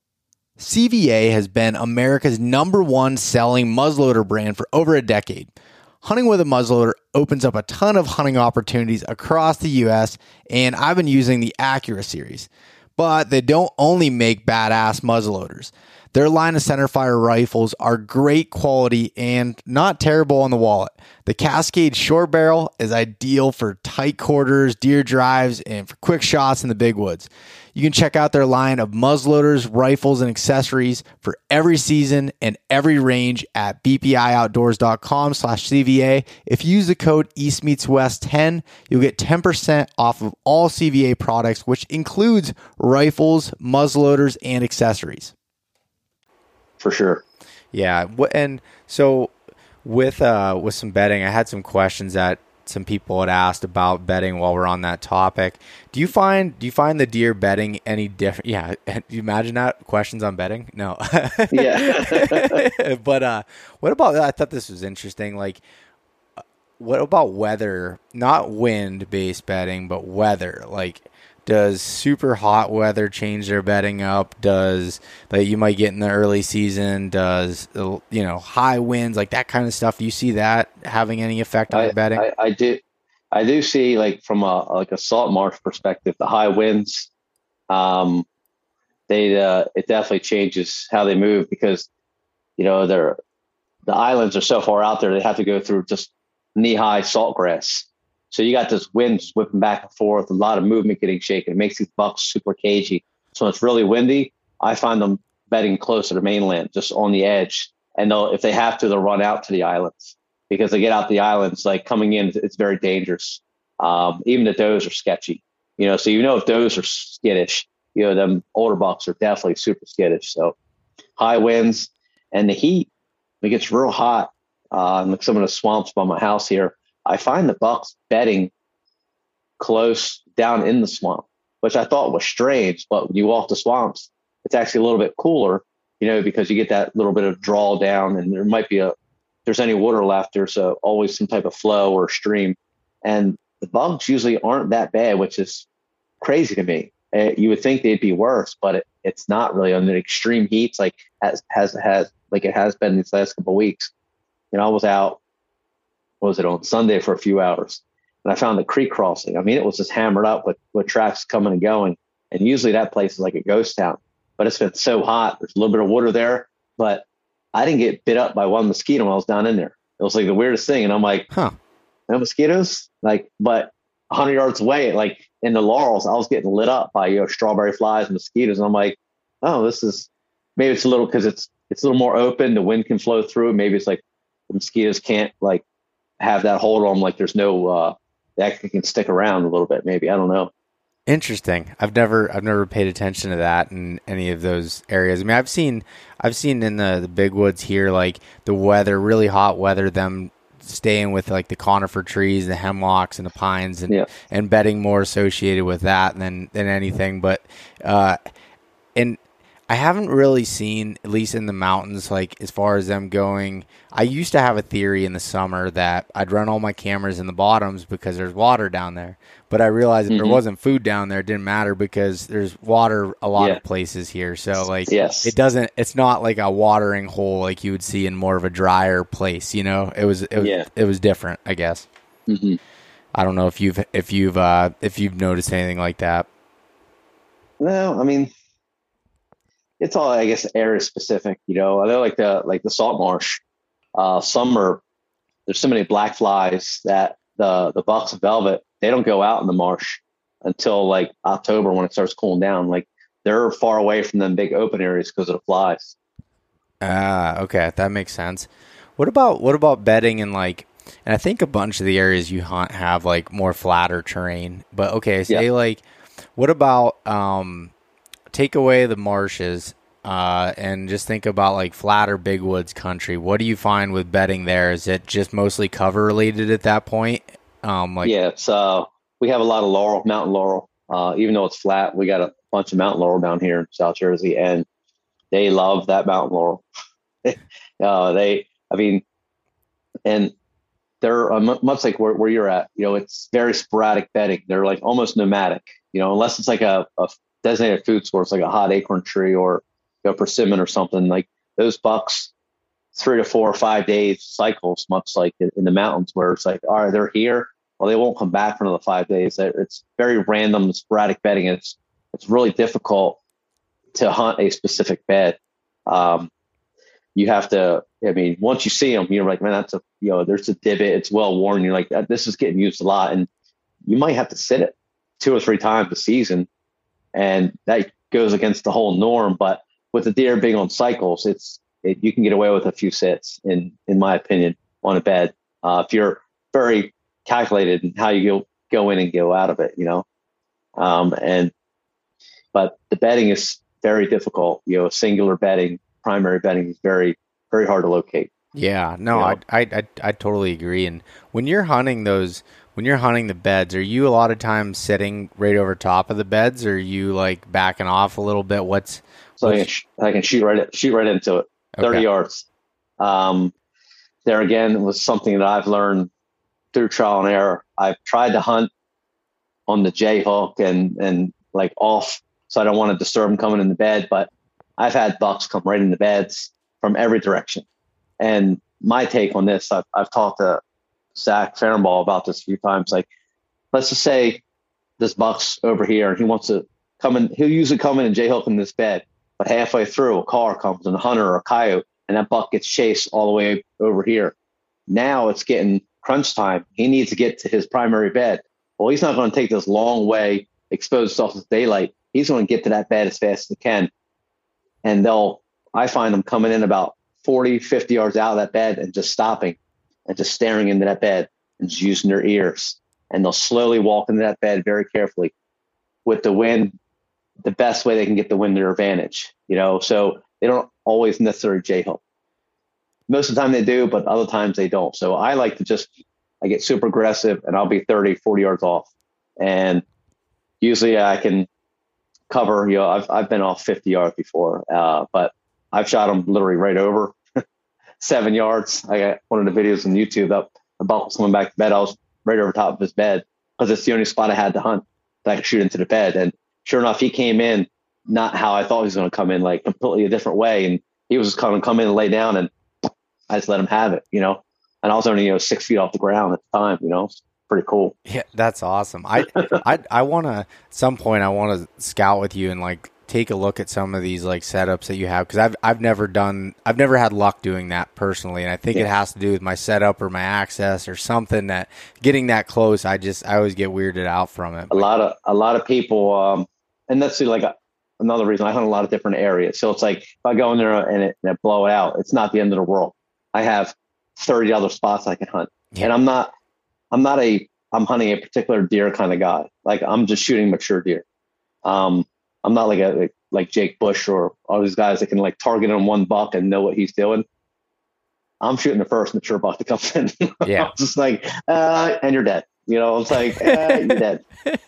C V A has been America's number one selling muzzleloader brand for over a decade. Hunting with a muzzleloader opens up a ton of hunting opportunities across the U S, and I've been using the Accura series. But they don't only make badass muzzleloaders. Their line of centerfire rifles are great quality and not terrible on the wallet. The Cascade Short Barrel is ideal for tight quarters, deer drives, and for quick shots in the big woods. You can check out their line of muzzleloaders, rifles, and accessories for every season and every range at b p i outdoors dot com slash C V A. If you use the code East Meets West ten, you'll get ten percent off of all C V A products, which includes rifles, muzzleloaders, and accessories. For sure. Yeah. And so with uh, with some bedding, I had some questions that some people had asked about bedding while we're on that topic. Do you find do you find the deer bedding any different? Yeah. Do you imagine that? Questions on bedding? No. Yeah. But uh, what about, I thought this was interesting. Like, what about weather? Not wind-based bedding, but weather. Like, does super hot weather change their bedding up? Does, like, you might get in the early season, does, you know, high winds, like that kind of stuff? Do you see that having any effect on I, the bedding? I, I do. I do see, like, from a like a salt marsh perspective, the high winds, um, they uh, it definitely changes how they move because, you know, they're the islands are so far out there, they have to go through just knee high salt grass. So you got this wind just whipping back and forth, a lot of movement getting shaken. It makes these bucks super cagey. So when it's really windy, I find them bedding closer to mainland, just on the edge. And they'll, if they have to, they'll run out to the islands because they get out the islands, like coming in, it's very dangerous. Um, even the does are sketchy, you know, so you know if does are skittish, you know, them older bucks are definitely super skittish. So high winds and the heat, it gets real hot. Uh, like some of the swamps by my house here, I find the bucks bedding close down in the swamp, which I thought was strange. But when you walk the swamps, it's actually a little bit cooler, you know, because you get that little bit of draw down and there might be a, if there's any water left, there's a, always some type of flow or stream. And the bugs usually aren't that bad, which is crazy to me. Uh, you would think they'd be worse, but it, it's not really on the extreme heats like has, has, has, like it has been these last couple of weeks. You know, I was out, what was it, on Sunday for a few hours, and I found the creek crossing. I mean, it was just hammered up with, with tracks coming and going. And usually that place is like a ghost town, but it's been so hot. There's a little bit of water there, but I didn't get bit up by one mosquito when I was down in there. It was like the weirdest thing. And I'm like, huh, no mosquitoes? Like, but a hundred yards away, like in the laurels, I was getting lit up by, you know, strawberry flies and mosquitoes. And I'm like, oh, this is, maybe it's a little, cause it's, it's a little more open. The wind can flow through. Maybe it's like the mosquitoes can't like have that hold on them. Like there's no, uh, they actually can stick around a little bit. Maybe, I don't know. Interesting. I've never, I've never paid attention to that in any of those areas. I mean, I've seen, I've seen in the, the big woods here, like the weather, really hot weather, them staying with like the conifer trees, the hemlocks and the pines, and, yeah. and bedding more associated with that than, than anything. But, uh, and I haven't really seen, at least in the mountains, like as far as them going. I used to have a theory in the summer that I'd run all my cameras in the bottoms because there's water down there. But I realized if mm-hmm. there wasn't food down there, it didn't matter because there's water a lot yeah. of places here. So like, yes. it doesn't, it's not like a watering hole like you would see in more of a drier place. You know, it was, it was, yeah. it was different, I guess. Mm-hmm. I don't know if you've, if you've, uh, if you've noticed anything like that. Well, I mean, it's all, I guess, area specific. You know, they're like the like the salt marsh. Uh, summer, there's so many black flies that the the bucks of velvet, they don't go out in the marsh until like October when it starts cooling down. Like they're far away from them big open areas because of the flies. Ah, okay, that makes sense. What about what about bedding in like? And I think a bunch of the areas you hunt have like more flatter terrain. But okay, say Yeah. like, what about um, take away the marshes uh, and just think about like flatter big woods country. What do you find with bedding there? Is it just mostly cover related at that point? Um, like Yeah, it's uh, we have a lot of laurel, mountain laurel. Uh, even though it's flat, we got a bunch of mountain laurel down here in South Jersey, and they love that mountain laurel. uh, they, I mean, and they're uh, mu- much like where, where you're at. You know, it's very sporadic bedding. They're like almost nomadic. You know, unless it's like a, a designated food source, like a hot acorn tree or you know, persimmon or something. Like those bucks, three to four or five days cycles, much like in, in the mountains, where it's like, all right, they're here. Well, they won't come back for another five days. It's very random, sporadic bedding. And it's it's really difficult to hunt a specific bed. Um, you have to, I mean, once you see them, you're like, man, that's a, you know, there's a divot. It's well worn. You're like, this is getting used a lot. And you might have to sit it two or three times a season. And that goes against the whole norm. But with the deer being on cycles, it's, it, you can get away with a few sits in, in my opinion, on a bed. Uh, if you're very calculated in how you go, go in and go out of it, you know? Um, and, but the bedding is very difficult, you know, singular bedding, primary bedding is very, very hard to locate. Yeah, no, You know? I, I, I, I totally agree. And when you're hunting those, when you're hunting the beds, are you a lot of times sitting right over top of the beds, or are you like backing off a little bit? What's So what's, I can, sh- I can shoot right, shoot right into it. thirty Okay. yards. Um, there again was something that I've learned through trial and error. I've tried to hunt on the J hook and, and like off, so I don't want to disturb them coming in the bed, but I've had bucks come right in the beds from every direction. And my take on this, I've, I've talked to Zach Farrenball about this a few times. Like, let's just say this buck's over here and he wants to come in. He'll usually come in and J hook in this bed, but halfway through a car comes and a hunter or a coyote, and that buck gets chased all the way over here. Now it's getting crunch time. He needs to get to his primary bed. Well, he's not going to take this long way, expose himself to daylight. He's going to get to that bed as fast as he can. And they'll, I find them coming in about forty, fifty yards out of that bed and just stopping and just staring into that bed and just using their ears. And they'll slowly walk into that bed very carefully with the wind, the best way they can get the wind to their advantage, you know? So they don't always necessarily J-hook. Most of the time they do, but other times they don't. So I like to just, I get super aggressive and I'll be thirty, forty yards off. And usually I can cover, you know, I've, I've been off fifty yards before, uh, but I've shot them literally right over seven yards. I got one of the videos on YouTube up about someone back to bed. I was right over top of his bed because it's the only spot I had to hunt that I could shoot into the bed. And sure enough, he came in, not how I thought he was going to come in, like completely a different way. And he was just going to come in and lay down, and I just let him have it, you know? And I was only, you know, six feet off the ground at the time, you know, it's pretty cool. Yeah, that's awesome. I I I want to at some point I want to scout with you and like take a look at some of these like setups that you have, because I've I've never done I've never had luck doing that personally, and I think Yeah. it has to do with my setup or my access or something, that getting that close, I just I always get weirded out from it. A lot of, a lot of people, um, and that's like a, another reason I hunt a lot of different areas. So it's like, if I go in there and it, and it blow it out, it's not the end of the world. I have thirty other spots I can hunt. Yeah. And I'm not, I'm not a, I'm hunting a particular deer kind of guy. Like I'm just shooting mature deer. Um, I'm not like a, like Jake Bush or all these guys that can like target on one buck and know what he's doing. I'm shooting the first mature buck that comes in. Yeah. I'm just like, uh, and you're dead. You know, it's like, uh, you're dead.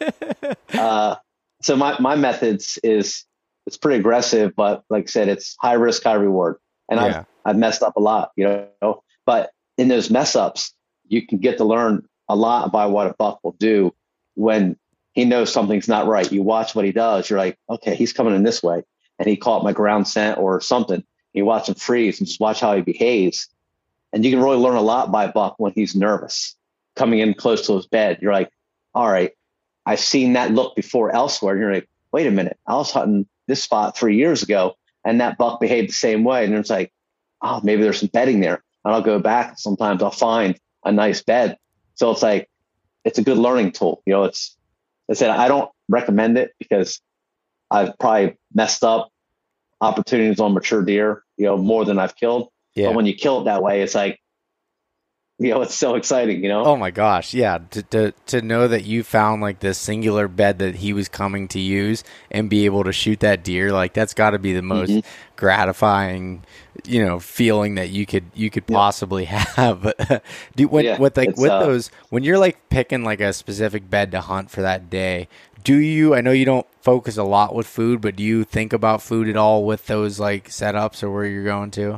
Uh, so my, my methods is, it's pretty aggressive, but like I said, it's high risk, high reward. And Yeah. I've, I've messed up a lot, you know, but in those mess ups, you can get to learn a lot by what a buck will do when he knows something's not right. You watch what he does. You're like, okay, he's coming in this way, and he caught my ground scent or something. You watch him freeze and just watch how he behaves. And you can really learn a lot by a buck when he's nervous coming in close to his bed. You're like, all right, I've seen that look before elsewhere. And you're like, wait a minute, I was hunting this spot three years ago and that buck behaved the same way. And it's like, oh, maybe there's some bedding there. And I'll go back. Sometimes I'll find a nice bed. So it's like, it's a good learning tool. You know, it's, I said, I don't recommend it because I've probably messed up opportunities on mature deer, you know, more than I've killed. Yeah. But when you kill it that way, it's like, you know, it's so exciting, you know? Oh my gosh. Yeah. To, to, to know that you found like this singular bed that he was coming to use and be able to shoot that deer, like that's gotta be the most mm-hmm. gratifying, you know, feeling that you could, you could yeah. possibly have. Do when, yeah, with like, with uh, those, when you're like picking like a specific bed to hunt for that day, do you, I know you don't focus a lot with food, but do you think about food at all with those like setups or where you're going to?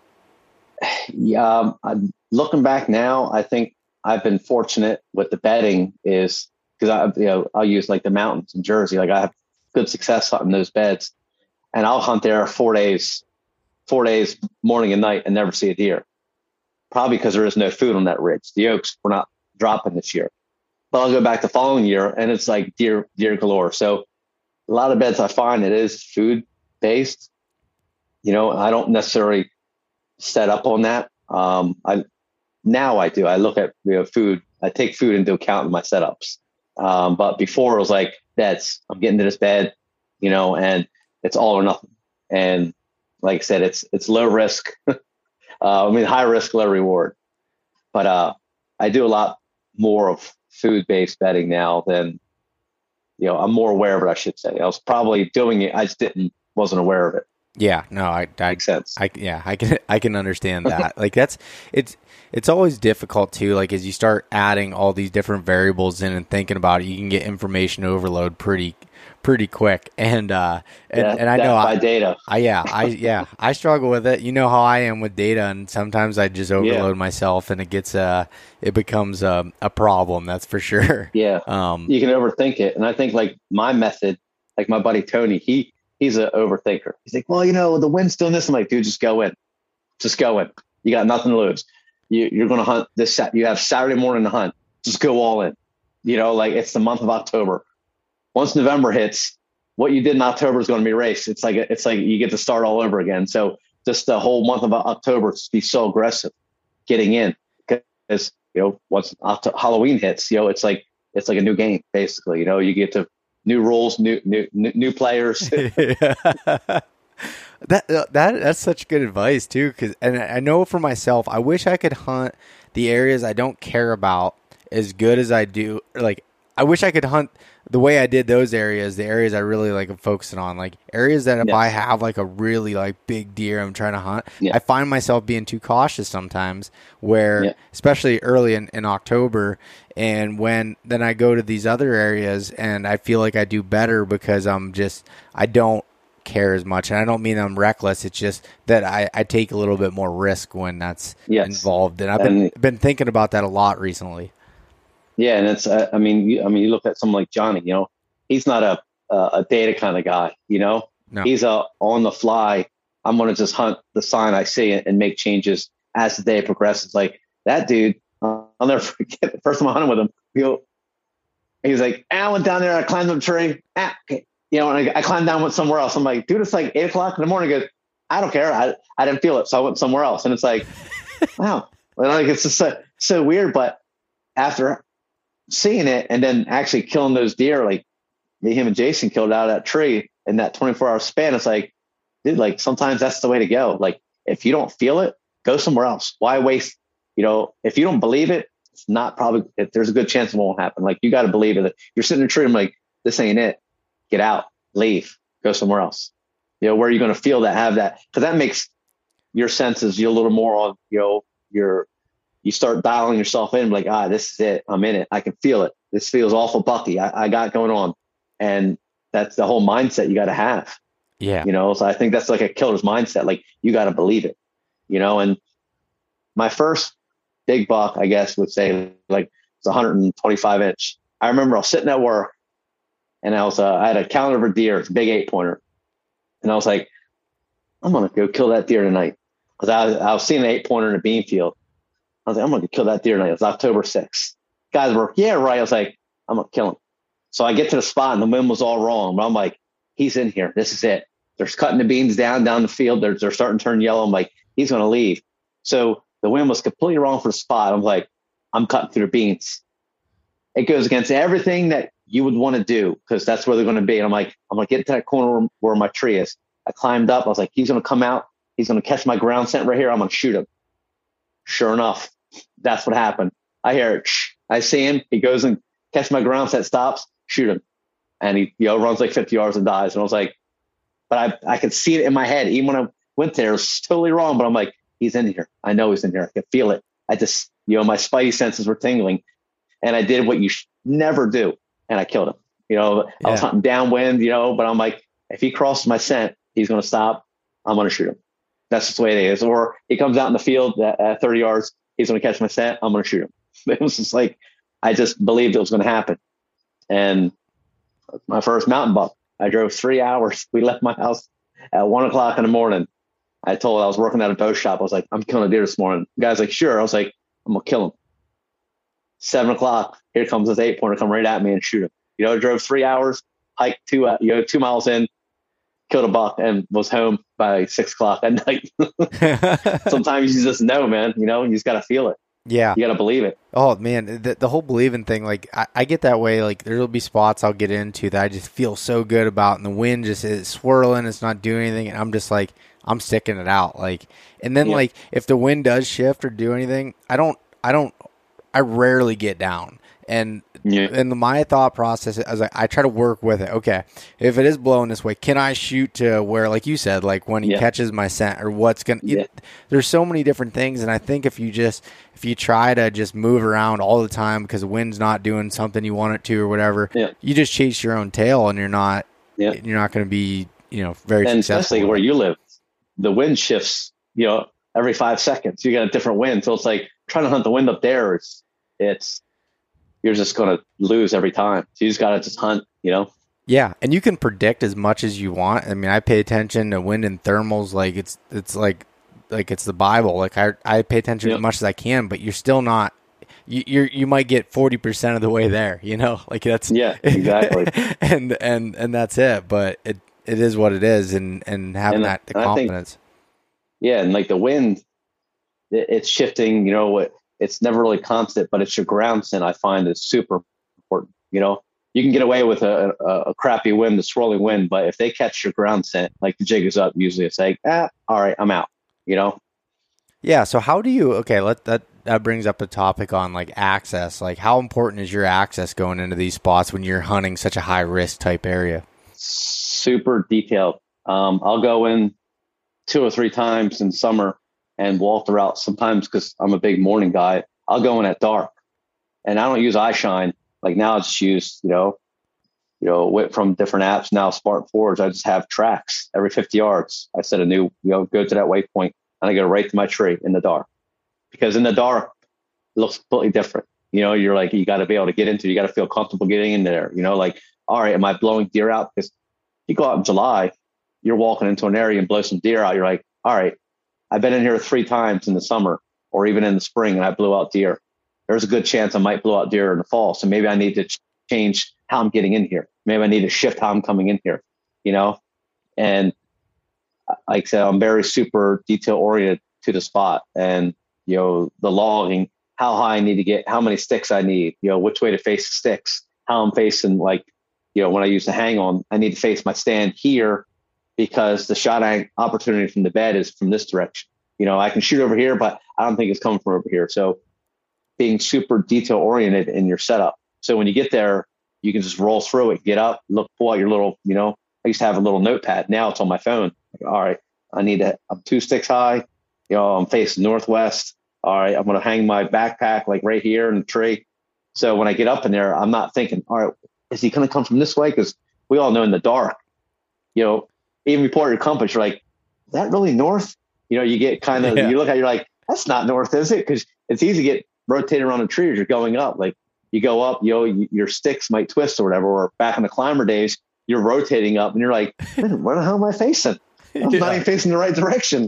Yeah. Um, I'm, Looking back now, I think I've been fortunate with the bedding is because I, you know, I'll use like the mountains in Jersey. Like I have good success hunting those beds, and I'll hunt there four days, four days, morning and night, and never see a deer. Probably because there is no food on that ridge. The oaks were not dropping this year, but I'll go back the following year, and it's like deer, deer galore. So a lot of beds I find it is food based. You know, I don't necessarily set up on that. Um, I. Now I do. I look at you know food. I take food into account in my setups. Um, but before it was like, that's I'm getting to this bed, you know, and it's all or nothing. And like I said, it's it's low risk. uh, I mean, high risk, low reward. But uh, I do a lot more of food based bedding now than you know. I'm more aware of it, I should say. I was probably doing it. I just didn't wasn't aware of it. Yeah, no, I, I makes sense. I, yeah, I can, I can understand that. Like that's, it's, it's always difficult too. Like as you start adding all these different variables in and thinking about it, you can get information overload pretty, pretty quick. And, uh, and, yeah, and I know by I, data. I, yeah, I, yeah, I struggle with it. You know how I am with data, and sometimes I just overload yeah. myself, and it gets, uh, it becomes a, a problem. That's for sure. Yeah. Um, you can overthink it. And I think like my method, like my buddy Tony, he, he's an overthinker. He's like, well, you know, the wind's doing this. I'm like, dude, just go in. Just go in. You got nothing to lose. You, you're going to hunt this. You have Saturday morning to hunt. Just go all in. You know, like it's the month of October. Once November hits, what you did in October is going to be erased. It's like, it's like you get to start all over again. So just the whole month of October, just be so aggressive getting in because, you know, once October, Halloween hits, you know, it's like, it's like a new game, basically. You know, you get to, new rules, new new new players. that that that's such good advice too. Because and I know for myself, I wish I could hunt the areas I don't care about as good as I do. Like I wish I could hunt the way I did those areas, the areas I really like am focusing on, like areas that if yes. I have like a really like big deer I'm trying to hunt, yeah. I find myself being too cautious sometimes where, yeah. especially early in, in October. And when then I go to these other areas and I feel like I do better because I'm just, I don't care as much. And I don't mean I'm reckless. It's just that I, I take a little bit more risk when that's yes. involved. And I've been, and, been thinking about that a lot recently. Yeah, and it's. Uh, I mean, you, I mean, you look at someone like Johnny. You know, he's not a uh, a data kind of guy. You know, no. He's a on the fly. I'm going to just hunt the sign I see and make changes as the day progresses. Like that dude, uh, I'll never forget the first time I hunted with him. He, he was like, ah, I went down there. I climbed up a tree. Ah, okay. You know, and I, I climbed down went somewhere else. I'm like, dude, it's like eight o'clock in the morning. He goes, I don't care. I I didn't feel it, so I went somewhere else. And it's like, wow, well, like it's just so, so weird. But after seeing it and then actually killing those deer, like me, him and Jason killed out of that tree in that twenty-four hour span. It's like, dude, like sometimes that's the way to go. Like if you don't feel it, go somewhere else. Why waste, you know, if you don't believe it, it's not probably, if there's a good chance it won't happen. Like you got to believe it. You're sitting in a tree. I'm like, this ain't it. Get out, leave, go somewhere else. You know, where you're going to feel that, have that. Cause that makes your senses, you're a little more on, you know, your, you start dialing yourself in like, ah, this is it. I'm in it. I can feel it. This feels awful bucky. I, I got going on. And that's the whole mindset you got to have. Yeah. You know, so I think that's like a killer's mindset. Like you got to believe it, you know, and my first big buck, I guess would say like it's one hundred twenty-five inch. I remember I was sitting at work and I was, uh, I had a calendar of a deer, it's a big eight pointer. And I was like, I'm going to go kill that deer tonight. Cause I was, I was seeing an eight pointer in a bean field. I was like, I'm going to kill that deer tonight. It was October sixth. Guys were, yeah, right. I was like, I'm going to kill him. So I get to the spot and the wind was all wrong. But I'm like, he's in here. This is it. They're cutting the beans down, down the field. They're, they're starting to turn yellow. I'm like, he's going to leave. So the wind was completely wrong for the spot. I'm like, I'm cutting through the beans. It goes against everything that you would want to do because that's where they're going to be. And I'm like, I'm going to get to that corner where, where my tree is. I climbed up. I was like, he's going to come out. He's going to catch my ground scent right here. I'm going to shoot him. Sure enough, that's what happened. I hear it. I see him. He goes and catches my ground scent, stops, shoot him. And he, you know, runs like fifty yards and dies. And I was like, but I, I could see it in my head. Even when I went there, it was totally wrong. But I'm like, he's in here. I know he's in here. I can feel it. I just, you know, my spidey senses were tingling. And I did what you should never do. And I killed him. You know, yeah. I was hunting downwind, you know, but I'm like, if he crosses my scent, he's going to stop. I'm going to shoot him. That's just the way it is. Or he comes out in the field at, at thirty yards. He's going to catch my scent. I'm going to shoot him. It was just like, I just believed it was going to happen. And my first mountain buck, I drove three hours. We left my house at one o'clock in the morning. I told I was working at a bow shop. I was like, I'm killing a deer this morning. The guy's like, sure. I was like, I'm going to kill him. Seven o'clock, here comes this eight pointer, come right at me and shoot him. You know, I drove three hours, hiked two, uh, you know, two miles in, killed a buck, and was home by six o'clock at night. Sometimes you just know, man. You know, you just got to feel it. Yeah, you got to believe it. Oh man, the, the whole believing thing, like I, I get that way. Like there'll be spots I'll get into that I just feel so good about, and the wind just is swirling, it's not doing anything, and I'm just like, I'm sticking it out. Like, and then yeah. like if the wind does shift or do anything, I don't, I don't, I rarely get down. And yeah. and the, my thought process is like, I try to work with it. Okay, if it is blowing this way, can I shoot to where, like you said, like when he yeah. catches my scent or what's going to, yeah. there's so many different things. And I think if you just, if you try to just move around all the time because the wind's not doing something you want it to or whatever, yeah. you just chase your own tail and you're not, yeah. you're not going to be, you know, very and successful. Especially where you live, the wind shifts, you know, every five seconds, you got a different wind. So it's like trying to hunt the wind up there. It's, it's, you're just going to lose every time. So you just got to just hunt, you know? Yeah. And you can predict as much as you want. I mean, I pay attention to wind and thermals. Like it's, it's like, like it's the Bible. Like I, I pay attention yep. as much as I can, but you're still not, you, you're, you might get forty percent of the way there, you know, like that's, yeah, exactly. and, and, and that's it. But it, it is what it is. And, and having and that the confidence. Think, yeah. And like the wind, it, it's shifting, you know, what, it's never really constant, but it's your ground scent I find is super important. You know, you can get away with a, a, a crappy wind, the swirling wind, but if they catch your ground scent, like the jig is up, usually it's like, ah, all right, I'm out, you know? Yeah. So how do you, okay, let that, that brings up a topic on like access. Like how important is your access going into these spots when you're hunting such a high risk type area? Super detailed. Um, I'll go in two or three times in summer and walk the route sometimes because I'm a big morning guy. I'll go in at dark and I don't use eye shine. Like now I just use, you know, you know, from different apps now, Spartan Forge. I just have tracks every fifty yards. I set a new, you know, go to that waypoint and I go right to my tree in the dark because in the dark it looks completely different. You know, you're like, you got to be able to get into, you got to feel comfortable getting in there, you know, like, all right, am I blowing deer out? Because you go out in July, you're walking into an area and blow some deer out. You're like, all right, I've been in here three times in the summer or even in the spring and I blew out deer. There's a good chance I might blow out deer in the fall. So maybe I need to ch- change how I'm getting in here. Maybe I need to shift how I'm coming in here, you know? And like I said, I'm very super detail oriented to the spot and, you know, the logging, how high I need to get, how many sticks I need, you know, which way to face the sticks, how I'm facing, like, you know, when I use the hang on, I need to face my stand here because the shot opportunity from the bed is from this direction. You know, I can shoot over here, but I don't think it's coming from over here. So being super detail oriented in your setup. So when you get there, you can just roll through it, get up, look, pull out your little, you know, I used to have a little notepad. Now it's on my phone. Like, all right, I need to, I'm two sticks high. You know, I'm facing northwest. All right, I'm going to hang my backpack like right here in the tree. So when I get up in there, I'm not thinking, all right, is he going to come from this way? Because we all know in the dark, you know, even before your compass, you're like, is that really north? You know, you get kind of, yeah. you look at, you're like, that's not north, is it? Because it's easy to get rotated around a tree as you're going up. Like you go up, you know, you, your sticks might twist or whatever. Or back in the climber days, you're rotating up and you're like, where the hell am I facing? I'm yeah. not even facing the right direction.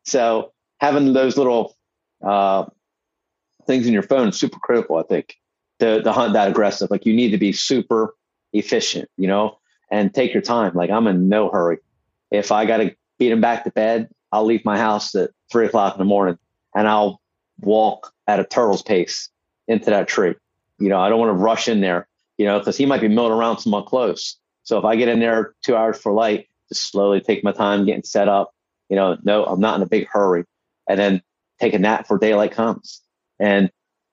So having those little uh, things in your phone is super critical, I think, to, to hunt that aggressive. Like you need to be super efficient, you know, and take your time. Like I'm in no hurry. if I got to beat him back to bed, I'll leave my house at three o'clock in the morning and I'll walk at a turtle's pace into that tree. You know, I don't want to rush in there, you know, because he might be milling around somewhat close. So if I get in there two hours for light, just slowly take my time getting set up, you know, no, I'm not in a big hurry, and then take a nap before daylight comes. And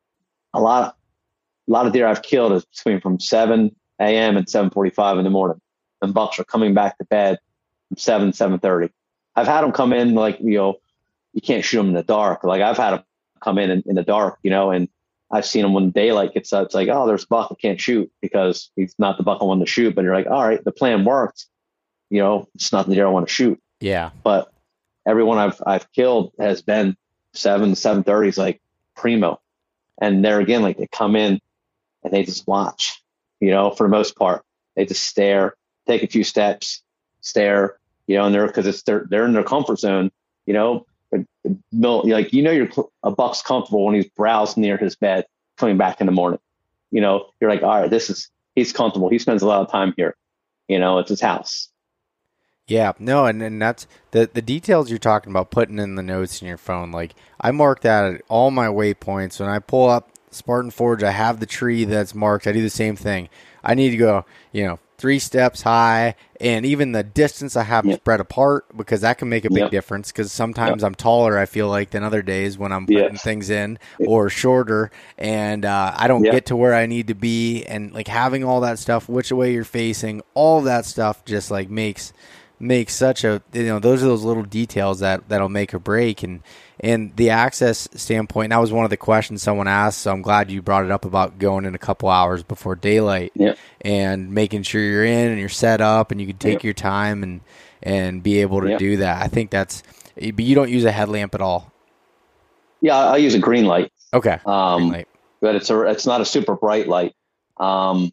a lot of, a lot of deer I've killed is between from seven a.m. and seven forty-five in the morning. And bucks are coming back to bed from seven, seven thirty. I've had them come in like, you know, you can't shoot them in the dark. Like I've had them come in, in in the dark, you know, and I've seen them when daylight gets up. It's like, oh, there's a buck I can't shoot because he's not the buck I want to shoot. But you're like, all right, the plan worked. You know, it's not the deer I want to shoot. Yeah. But everyone I've I've killed has been seven, seven thirties, like primo. And there again, like they come in and they just watch, you know, for the most part. They just stare, take a few steps, stare, you know, and they're because it's they're they're in their comfort zone, you know. Like, you know, you're a buck's comfortable when he's browsing near his bed, coming back in the morning. You know, you're like, all right, this is he's comfortable. He spends a lot of time here. You know, it's his house. Yeah, no, and, and that's the the details you're talking about, putting in the notes in your phone. Like I mark that at all my waypoints. When I pull up Spartan Forge, I have the tree that's marked. I do the same thing. I need to go, you know, three steps high, and even the distance I have yep. spread apart, because that can make a big yep. difference. Because sometimes yep. I'm taller, I feel like, than other days when I'm putting yes. things in, or shorter, and uh, I don't yep. get to where I need to be. And like having all that stuff, which way you're facing, all of that stuff just like makes makes such a, you know, those are those little details that that'll make or break. And and the access standpoint, that was one of the questions someone asked, so I'm glad you brought it up about going in a couple hours before daylight yep. and making sure you're in and you're set up and you can take yep. your time and and be able to yep. do that. I think that's, but you don't use a headlamp at all. Yeah, I, I use a green light. Okay. Um, green light. But it's a it's not a super bright light. Um,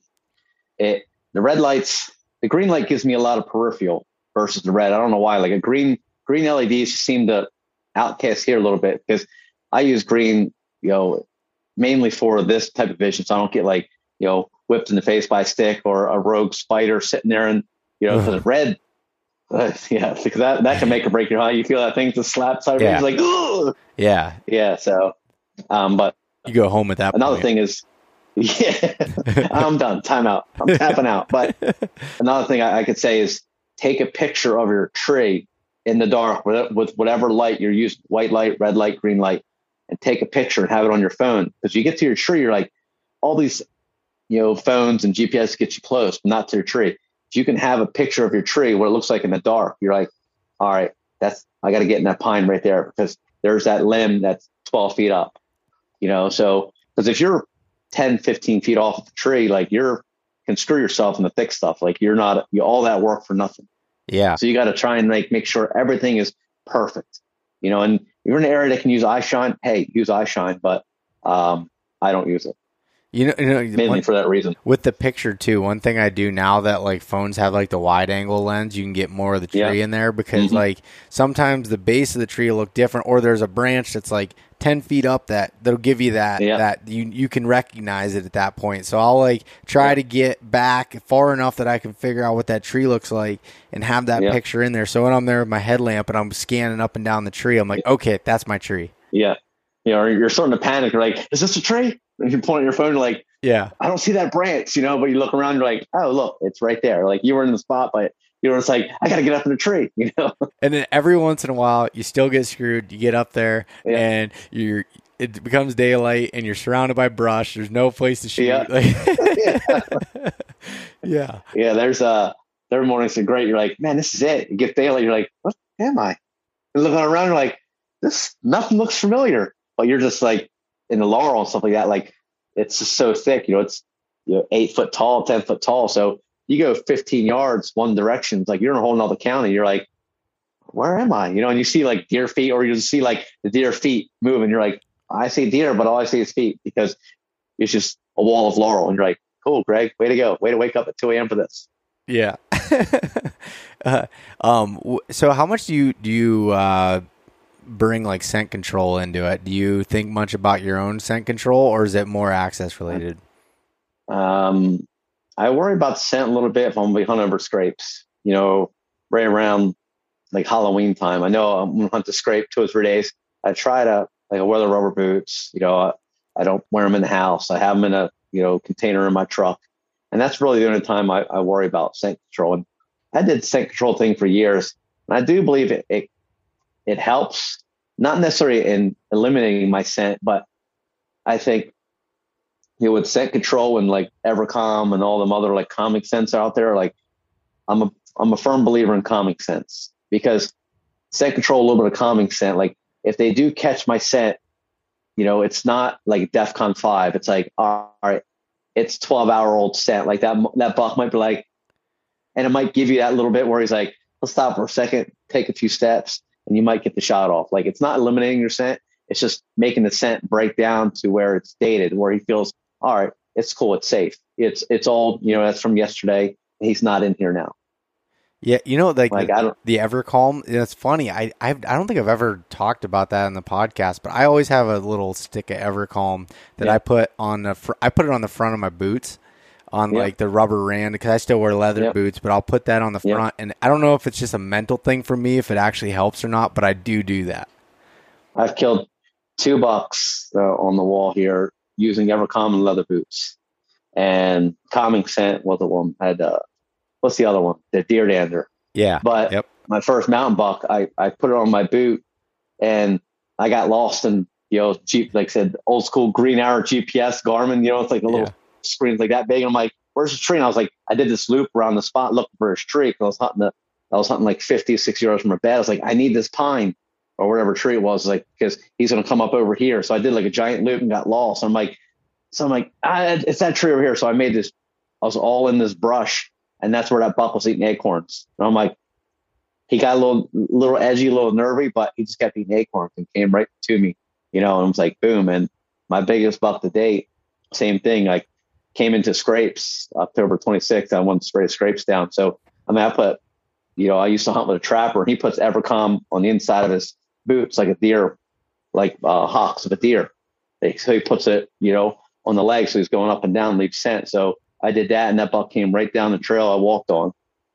it the red lights, the green light gives me a lot of peripheral versus the red. I don't know why. Like a green green L E Ds seem to outcast here a little bit, because I use green, you know, mainly for this type of vision, so I don't get like, you know, whipped in the face by a stick or a rogue spider sitting there, and you know, because red, uh, yeah, because that that can make or break your eye. You feel that thing just slap side yeah. like, ugh! yeah, yeah. So, um, but you go home at that. Another point. thing is, yeah, I'm done. Time out. I'm tapping out. But another thing I, I could say is take a picture of your tree in the dark with, with whatever light you're using, white light, red light, green light, and take a picture and have it on your phone. Because you get to your tree, you're like, all these, you know, phones and G P S get you close, but not to your tree. If you can have a picture of your tree, what it looks like in the dark, you're like, all right, that's, I got to get in that pine right there, because there's that limb that's twelve feet up, you know? So, because if you're ten, fifteen feet off the tree, like you're can screw yourself in the thick stuff. Like you're not, you all that work for nothing. Yeah. So you got to try and like make sure everything is perfect, you know. And if you're in an area that can use eye shine, hey, use eye shine, but um, I don't use it. You know, you know mainly one, for that reason. With the picture too, one thing I do now that like phones have like the wide angle lens, you can get more of the tree yeah. in there, because mm-hmm. like sometimes the base of the tree will look different, or there's a branch that's like ten feet up that that'll give you that yeah. that you you can recognize it at that point. So I'll like try yeah. to get back far enough that I can figure out what that tree looks like and have that yeah. picture in there. So when I'm there with my headlamp and I'm scanning up and down the tree, I'm like, yeah. okay, that's my tree. Yeah. You know, you're starting to panic. You're like, is this a tree? And you point at your phone, you're like, yeah, I don't see that branch, you know, but you look around, you're like, oh, look, it's right there. Like you were in the spot, but you were just like, I got to get up in the tree, you know? And then every once in a while you still get screwed. You get up there yeah. and you're, it becomes daylight and you're surrounded by brush. There's no place to shoot. Yeah. Like, yeah. yeah. Yeah. There's uh there mornings are great. You're like, man, this is it. You get daylight. You're like, what am I? You're looking around. You're like, this, nothing looks familiar, but you're just like in the laurel and stuff like that. Like it's just so thick, you know, it's, you know, eight foot tall, ten foot tall. So you go fifteen yards one direction. It's like you're in a whole nother county. You're like, where am I? You know, and you see like deer feet, or you just see like the deer feet move, and you're like, I see deer, but all I see is feet, because it's just a wall of laurel. And you're like, cool, Greg, way to go. Way to wake up at two a.m. for this. Yeah. uh, um. So how much do you, do you, uh, bring like scent control into it? Do you think much about your own scent control, or is it more access related? Um, I worry about scent a little bit if I'm going to be hunting over scrapes, you know, right around like Halloween time. I know I'm going to hunt the scrape two or three days. I try to, like, I wear the rubber boots, you know, I, I don't wear them in the house. I have them in a, you know, container in my truck. And that's really the only time I, I worry about scent control. And I did the scent control thing for years. And I do believe it, it, it helps, not necessarily in eliminating my scent, but I think, you know, with scent control and like Evercalm and all them other like calming scents out there, like I'm a, I'm a firm believer in calming scents, because scent control, a little bit of calming scent, like if they do catch my scent, you know, it's not like DEFCON five. It's like, all right, it's twelve hour old scent. Like that, that buck might be like, and it might give you that little bit where he's like, let's stop for a second, take a few steps, and you might get the shot off. Like, it's not eliminating your scent. It's just making the scent break down to where it's dated, where he feels, all right, it's cool. It's safe. It's, it's all, you know, that's from yesterday. He's not in here now. Yeah, you know, like, like the, I don't, the Evercalm, it's funny. I I've, I don't think I've ever talked about that in the podcast, but I always have a little stick of Evercalm that yeah. I put on the fr- I put it on the front of my boots, on yeah. like the rubber rand, because I still wear leather yeah. boots, but I'll put that on the front. Yeah. And I don't know if it's just a mental thing for me, if it actually helps or not, but I do do that. I've killed two bucks uh, on the wall here using Evercalm and leather boots, and calming scent was the one. I had uh, what's the other one? The deer dander. Yeah. But yep. my first mountain buck, I, I put it on my boot and I got lost in, you know, Jeep, like I said, old school Green Arrow G P S Garmin, you know, it's like a little yeah. screen like that big. And I'm like, where's the tree? And I was like, I did this loop around the spot looking for his tree. I was hunting the, I was hunting like fifty, sixty yards from my bed. I was like, I need this pine or whatever tree it was, like, because he's going to come up over here. So I did like a giant loop and got lost. I'm like, so I'm like, ah, it's that tree over here. So I made this, I was all in this brush. And that's where that buck was eating acorns. And I'm like, he got a little, little edgy, a little nervy, but he just kept eating acorns and came right to me, you know, and I was like, boom. And my biggest buck to date, same thing. Like, came into scrapes October twenty-sixth. I wanted to spray scrapes down. So, I mean, I put, you know, I used to hunt with a trapper, and he puts Evercalm on the inside of his boots, like a deer, like uh, hocks of a deer. So he puts it, you know, on the leg. So he's going up and down, leaves scent. So I did that, and that buck came right down the trail I walked on.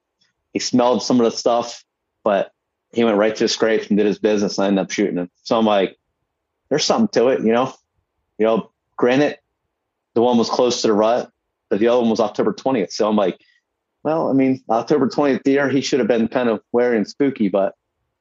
He smelled some of the stuff, but he went right to the scrapes and did his business. And I ended up shooting him. So I'm like, there's something to it, you know. You know, granted, the one was close to the rut, but the other one was October twentieth. So I'm like, well, I mean, October twentieth deer, he should have been kind of wearing spooky, but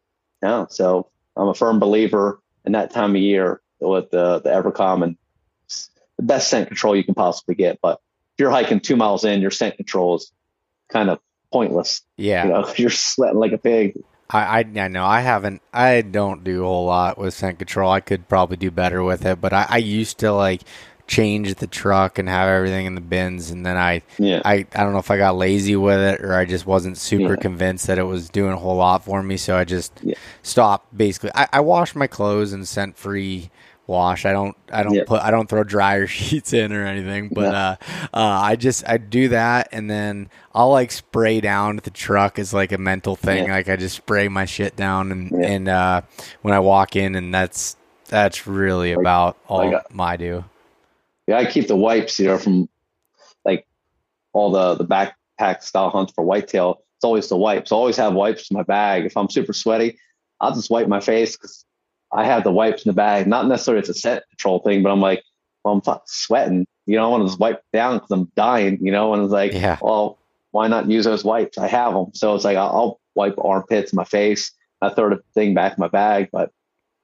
no. So I'm a firm believer in that time of year with the the Evercalm, and the best scent control you can possibly get. But if you're hiking two miles in, your scent control is kind of pointless. Yeah. You know, you're sweating like a pig. I, I, I know I haven't, I don't do a whole lot with scent control. I could probably do better with it, but I, I used to like change the truck and have everything in the bins. And then I, yeah. I, I don't know if I got lazy with it, or I just wasn't super Yeah. convinced that it was doing a whole lot for me. So I just Yeah. stopped basically. I, I wash my clothes in scent free wash. I don't, I don't Yeah. put, I don't throw dryer sheets in or anything, but, No. uh, uh, I just, I do that. And then I'll like spray down the truck as like a mental thing. Yeah. Like I just spray my shit down and, Yeah. and, uh, when I walk in, and that's, that's really Like- about all like, uh, I do. Yeah, I keep the wipes, you know, from like all the, the backpack style hunts for whitetail. It's always the wipes. I always have wipes in my bag. If I'm super sweaty, I'll just wipe my face, because I have the wipes in the bag. Not necessarily it's a scent control thing, but I'm like, well, I'm fucking sweating. You know, I want to just wipe down because I'm dying, you know, and it's like, Yeah. well, why not use those wipes? I have them. So it's like, I'll, I'll wipe armpits, my face. I throw the thing back in my bag, but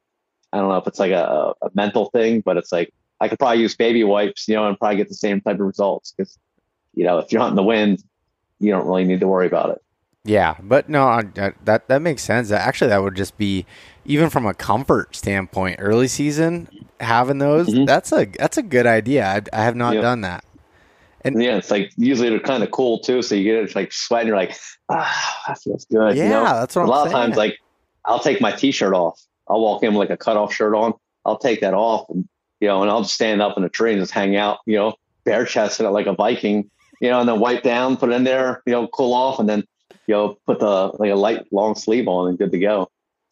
I don't know if it's like a, a mental thing, but it's like, I could probably use baby wipes, you know, and probably get the same type of results, because, you know, if you're hunting the wind, you don't really need to worry about it. Yeah, but no, I, I- that that makes sense. Actually, that would just be, even from a comfort standpoint, early season having those. Mhm. That's a that's a good idea. I, I have not Yep. done that. And yeah, it's like usually they're kind of cool too. So you get it like sweating, you're like, ah, that feels good. Yeah, you know? that's what a I'm lot saying. of times, like, I'll take my t-shirt off. I'll walk in with like a cutoff shirt on. I'll take that off, and you know, and I'll just stand up in a tree and just hang out, you know, bare chested it like a Viking, you know, and then wipe down, put it in there, you know, cool off, and then, you know, put the like a light long sleeve on and good to go.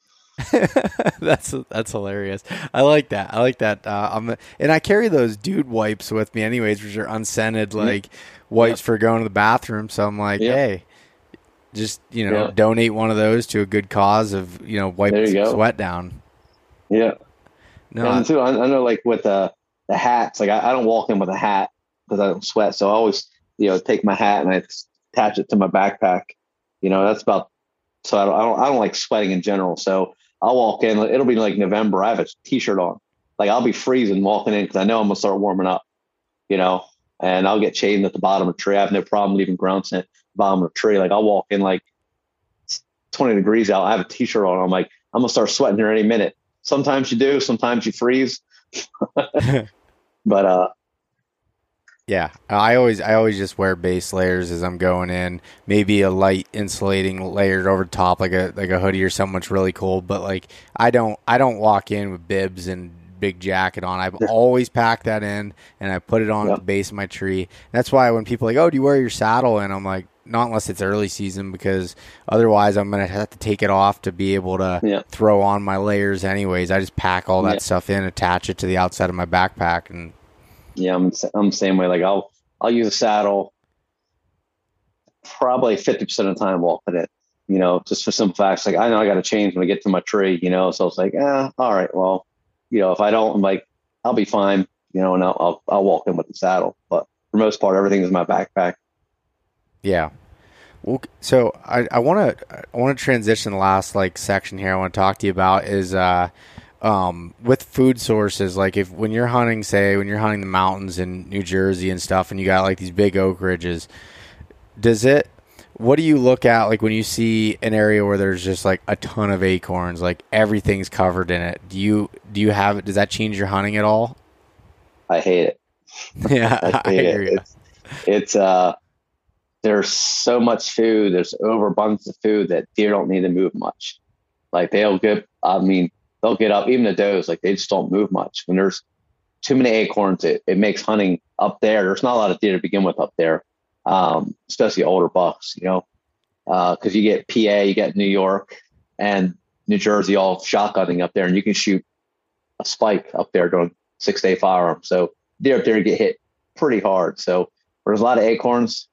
that's that's hilarious. I like that. I like that. Uh, I'm and I carry those dude wipes with me, anyways, which are unscented, like wipes Yep. for going to the bathroom. So I'm like, Yep. hey, Just, you know, yeah. donate one of those to a good cause of, you know, wiping some sweat down. Yeah. No, and too, I, I know like with the, the hats, like I, I don't walk in with a hat because I don't sweat. So I always, you know, take my hat and I attach it to my backpack. You know, that's about, so I don't, I don't, I don't like sweating in general. So I'll walk in, it'll be like November. I have a t-shirt on. Like I'll be freezing walking in because I know I'm gonna start warming up, you know, and I'll get shading at the bottom of the tree. I have no problem leaving ground scent at the bottom of the tree. Like I'll walk in like twenty degrees out. I have a t-shirt on. I'm like, I'm gonna start sweating here any minute. Sometimes you do, sometimes you freeze. But uh yeah, I always I always just wear base layers as I'm going in. Maybe a light insulating layer over top, like a like a hoodie or something that's really cold. But like I don't I don't walk in with bibs and big jacket on. I've always packed that in and I put it on yep. at the base of my tree. That's why when people are like, oh, do you wear your saddle? And I'm like, not unless it's early season, because otherwise I'm gonna have to take it off to be able to yeah. throw on my layers. Anyways, I just pack all that yeah. stuff in, attach it to the outside of my backpack, and yeah, I'm I'm the same way. Like I'll I'll use a saddle probably fifty percent of the time walking it. You know, just for some facts. Like I know I got to change when I get to my tree. You know, so it's like, ah, all right, well, you know, if I don't, I'm like, I'll be fine. You know, and I'll I'll, I'll walk in with the saddle. But for the most part, everything is in my backpack. Yeah. Well, so I I want to I want to transition the last like section here. I want to talk to you about is uh. Um, with food sources, like if when you're hunting, say when you're hunting the mountains in New Jersey and stuff, and you got like these big oak ridges, does it? What do you look at like when you see an area where there's just like a ton of acorns, like everything's covered in it? Do you do you have it? Does that change your hunting at all? I hate it. Yeah, I hate I it. It's, it's uh, there's so much food. There's overabundance of food that deer don't need to move much. Like they'll get. I mean. They'll get up, even the does, like they just don't move much. When there's too many acorns, it, it makes hunting up there. There's not a lot of deer to begin with up there, um, especially older bucks, you know, because uh, you get P A, you get New York and New Jersey all shotgunning up there, and you can shoot a spike up there during six day firearm. So deer up there get hit pretty hard. So there's a lot of acorns.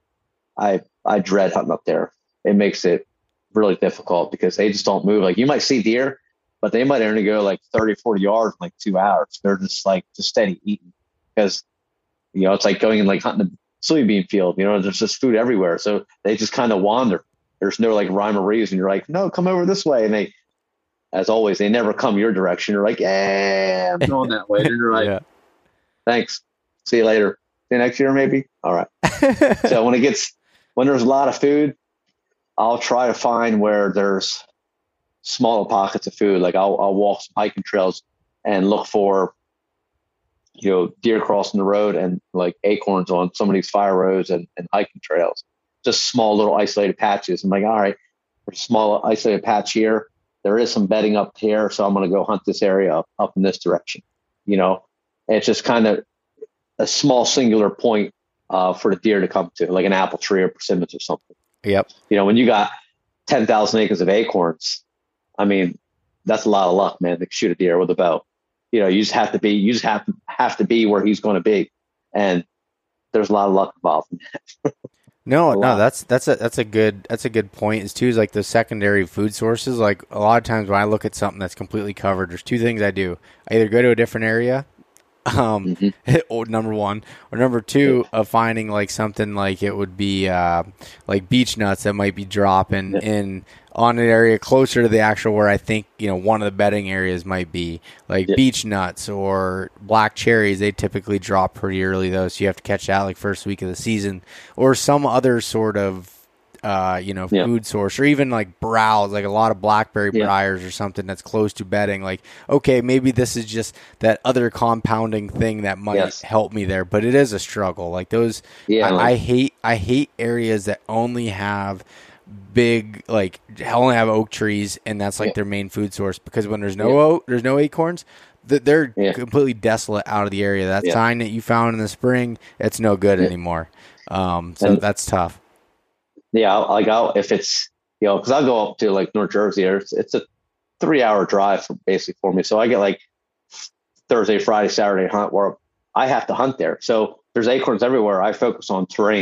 I I dread hunting up there. It makes it really difficult because they just don't move. Like you might see deer, but they might only go like thirty, forty yards in like two hours. They're just like just steady eating because, you know, it's like going and like hunting a soybean field, you know, there's just food everywhere. So they just kind of wander. There's no like rhyme or reason. You're like, no, come over this way. And they, as always, they never come your direction. You're like, yeah, I'm going that way. And you're like, yeah. Thanks. See you later. See you next year, maybe. All right. So when it gets, when there's a lot of food, I'll try to find where there's smaller pockets of food. Like I'll, I'll walk some hiking trails and look for, you know, deer crossing the road and like acorns on some of these fire roads and, and hiking trails, just small little isolated patches. I'm like, all right, there's a small isolated patch here. There is some bedding up here. So I'm going to go hunt this area up, up in this direction. You know, and it's just kind of a small singular point uh, for the deer to come to, like an apple tree or persimmons or something. Yep. You know, when you got ten thousand acres of acorns, I mean, that's a lot of luck, man, to shoot a deer with a bow. You know, you just have to be, you just have to have to be where he's going to be. And there's a lot of luck involved in that. No, no, that's, that's a, that's a good, that's a good point is too, is like the secondary food sources. Like a lot of times when I look at something that's completely covered, there's two things I do. I either go to a different area, um, mm-hmm. or number one, or number two yeah. of finding like something like it would be, uh, like beech nuts that might be dropping yeah. in on an area closer to the actual where I think, you know, one of the bedding areas might be like yeah. beech nuts or black cherries. They typically drop pretty early though. So you have to catch that like first week of the season or some other sort of, uh, you know, yeah. food source or even like browse, like a lot of blackberry yeah. briars or something that's close to bedding. Like, okay, maybe this is just that other compounding thing that might yes. help me there, but it is a struggle. Like those, yeah, I, like- I hate, I hate areas that only have big, like only have oak trees and that's like yeah. their main food source, because when there's no yeah. oak, there's no acorns, th- they're yeah. completely desolate out of the area. That yeah. sign that you found in the spring, it's no good yeah. anymore. Um, so and, that's tough. Yeah, like I'll, if it's, you know, because I'll go up to like North Jersey, it's, it's a three hour drive for, basically for me. So I get like Thursday, Friday, Saturday hunt where I have to hunt there. So there's acorns everywhere. I focus on terrain. Like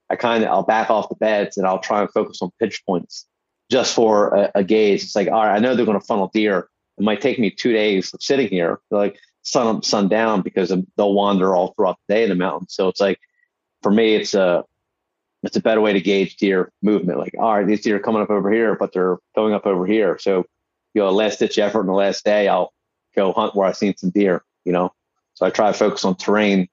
I kind of, I'll back off the beds and I'll try and focus on pitch points just for a, a gauge. It's like, all right, I know they're going to funnel deer. It might take me two days of sitting here, like sun up, sun down, because they'll wander all throughout the day in the mountains. So it's like, for me, it's a, it's a better way to gauge deer movement. Like, all right, these deer are coming up over here, but they're going up over here. So, you know, last ditch effort in the last day, I'll go hunt where I've seen some deer, you know? So I try to focus on terrain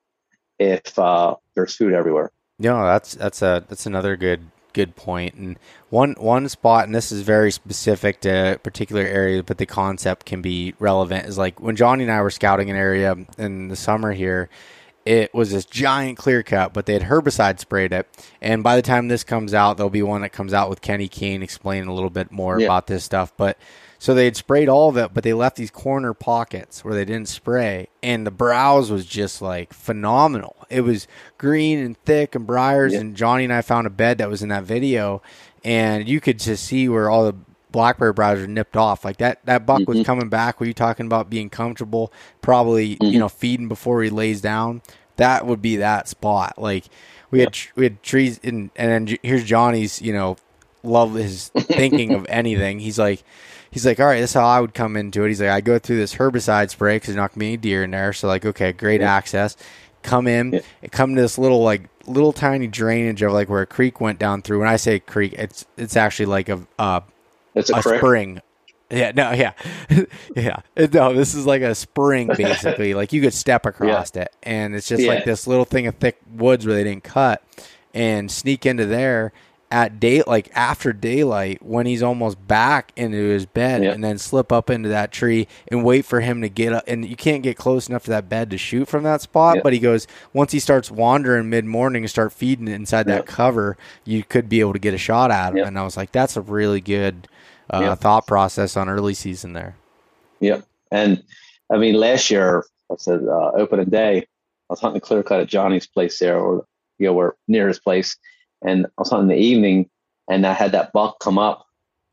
if uh, there's food everywhere. No, that's, that's a, that's another good, good point. And one, one spot, and this is very specific to particular areas, but the concept can be relevant, is like when Johnny and I were scouting an area in the summer here, it was this giant clear cut, but they had herbicide sprayed it. And by the time this comes out, there'll be one that comes out with Kenny Keene explaining a little bit more yeah. about this stuff. But so they had sprayed all of it, but they left these corner pockets where they didn't spray. And the browse was just like phenomenal. It was green and thick and briars. Yeah. And Johnny and I found a bed that was in that video, and you could just see where all the blackberry browse were nipped off. Like that, that buck mm-hmm. was coming back. Were you talking about being comfortable, probably, mm-hmm. you know, feeding before he lays down? That would be that spot. Like we yep. had, we had trees in, and then here's Johnny's, you know, love his thinking of anything. He's like, he's like, all right, that's how I would come into it. He's like, I go through this herbicide spray because there's not gonna be any deer in there. So like, okay, great yep. access. Come in, yep. come to this little, like little tiny drainage of like where a creek went down through. When I say creek, it's, it's actually like a, uh, It's a, a spring. Yeah, no, yeah. yeah. No, this is like a spring, basically. Like you could step across yeah. it. And it's just yeah. like this little thing of thick woods where they didn't cut, and sneak into there at day, like after daylight, when he's almost back into his bed, yeah. and then slip up into that tree and wait for him to get up. And you can't get close enough to that bed to shoot from that spot. Yeah. But he goes, once he starts wandering mid morning and start feeding inside yeah. that cover, you could be able to get a shot at him. Yeah. And I was like, that's a really good Uh, yep. thought process on early season there. Yep. And I mean, last year, I said, uh, opening day, I was hunting clear cut at Johnny's place there, or, you know, we're near his place. And I was hunting in the evening, and I had that buck come up,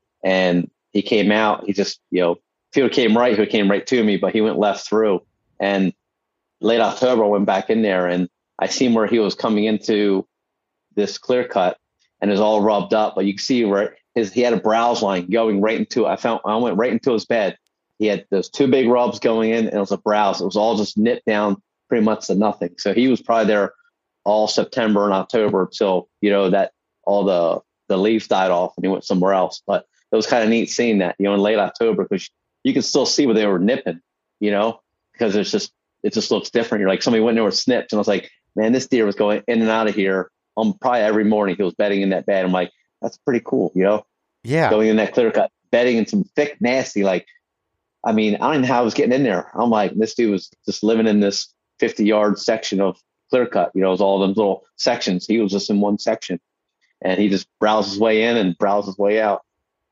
and he came out. He just, you know, if he would came right, he would came right to me, but he went left through. And late October, I went back in there, and I seen where he was coming into this clear cut, and it was all rubbed up, but you can see where his, he had a browse line going right into, I found, I went right into his bed. He had those two big rubs going in, and it was a browse. It was all just nipped down pretty much to nothing. So he was probably there all September and October till, you know, that all the, the leaves died off and he went somewhere else. But it was kind of neat seeing that, you know, in late October, because you can still see where they were nipping, you know, because it's just, it just looks different. You're like, somebody went there with snips, and I was like, man, this deer was going in and out of here um, probably every morning. He was bedding in that bed. I'm like, that's pretty cool, you know? Yeah. Going in that clear cut, bedding in some thick, nasty, like, I mean, I don't even know how I was getting in there. I'm like, this dude was just living in this fifty yard section of clear cut, you know, it was all them little sections. He was just in one section, and he just browsed his way in and browsed his way out.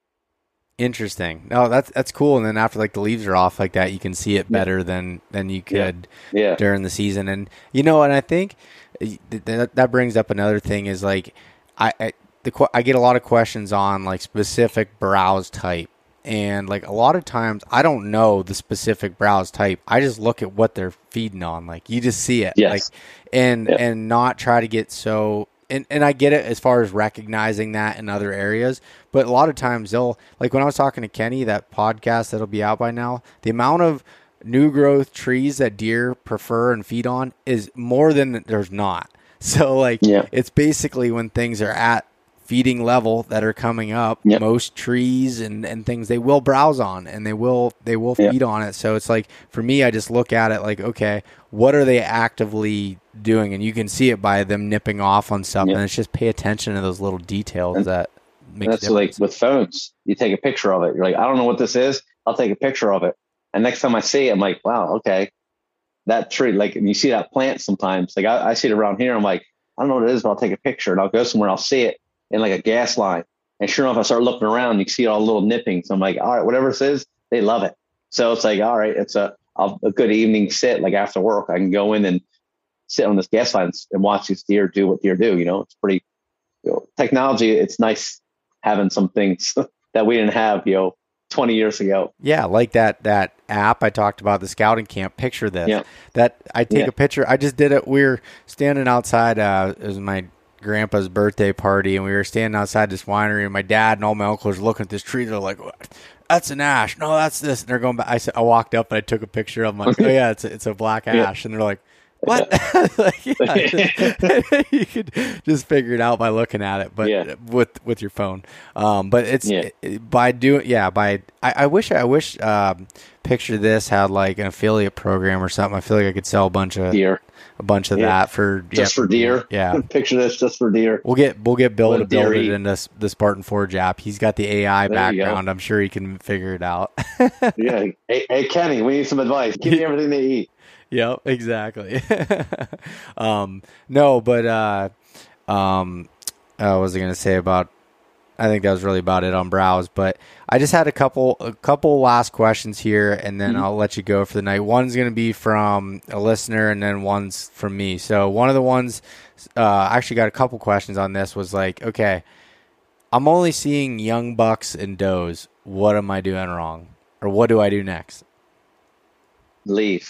Interesting. No, that's, that's cool. And then after like the leaves are off like that, you can see it better yeah. than, than you could yeah. Yeah. during the season. And, you know, and I think that, that brings up another thing is like, I, I The, I get a lot of questions on like specific browse type, and like a lot of times I don't know the specific browse type. I just look at what they're feeding on. Like you just see it, yes. like, and yep. and not try to get so. And, and I get it as far as recognizing that in other areas, but a lot of times they'll, like when I was talking to Kenny, that podcast that'll be out by now, the amount of new growth trees that deer prefer and feed on is more than there's not. So like yeah. it's basically when things are at feeding level that are coming up, yep. most trees and, and things they will browse on, and they will they will yep. feed on it. So it's like, for me, I just look at it like, okay, what are they actively doing? And you can see it by them nipping off on stuff, yep. and it's just pay attention to those little details and that make that's a difference. Like with phones, you take a picture of it. You're like, I don't know what this is. I'll take a picture of it. And next time I see it, I'm like, wow, okay. That tree, like, and you see that plant sometimes. Like I, I see it around here. I'm like, I don't know what it is, but I'll take a picture and I'll go somewhere. I'll see it in like a gas line. And sure enough, I start looking around, you can see all the little nippings. I'm like, all right, whatever this is, they love it. So it's like, all right, it's a, a good evening sit, like after work, I can go in and sit on this gas line and watch these deer do what deer do. You know, it's pretty, you know, technology. It's nice having some things that we didn't have, you know, twenty years ago. Yeah. Like that, that app I talked about, the scouting camp. Picture this, yeah. that I take yeah. a picture. I just did it. We we're standing outside. Uh, it was my grandpa's birthday party, and we were standing outside this winery, and my dad and all my uncles were looking at this tree. They're like, "What? That's an ash. No, that's this." And they're going back. I said, I walked up and I took a picture of them. I'm like, "Oh yeah, it's a, it's a black ash." Yeah. And they're like, "What?" Like, yeah. You could just figure it out by looking at it, but yeah. with with your phone. Um, but it's yeah. it, by doing yeah by I, I wish I wish um, Picture This had like an affiliate program or something. I feel like I could sell a bunch of deer. a bunch of yeah. that for just yeah, for deer. Yeah, Picture This just for deer. We'll get we'll get Bill to build it in this the Spartan Forge app. He's got the A I there background. I'm sure he can figure it out. Yeah. Hey, hey, Kenny, we need some advice. Give me everything they eat. Yep, exactly. um, no, but uh, um, uh, what was I going to say about? I think that was really about it on Browse. But I just had a couple, a couple last questions here, and then mm-hmm. I'll let you go for the night. One's going to be from a listener, and then one's from me. So one of the ones, uh, I actually got a couple questions on this. Was like, okay, I'm only seeing young bucks and does. What am I doing wrong, or what do I do next? Leave.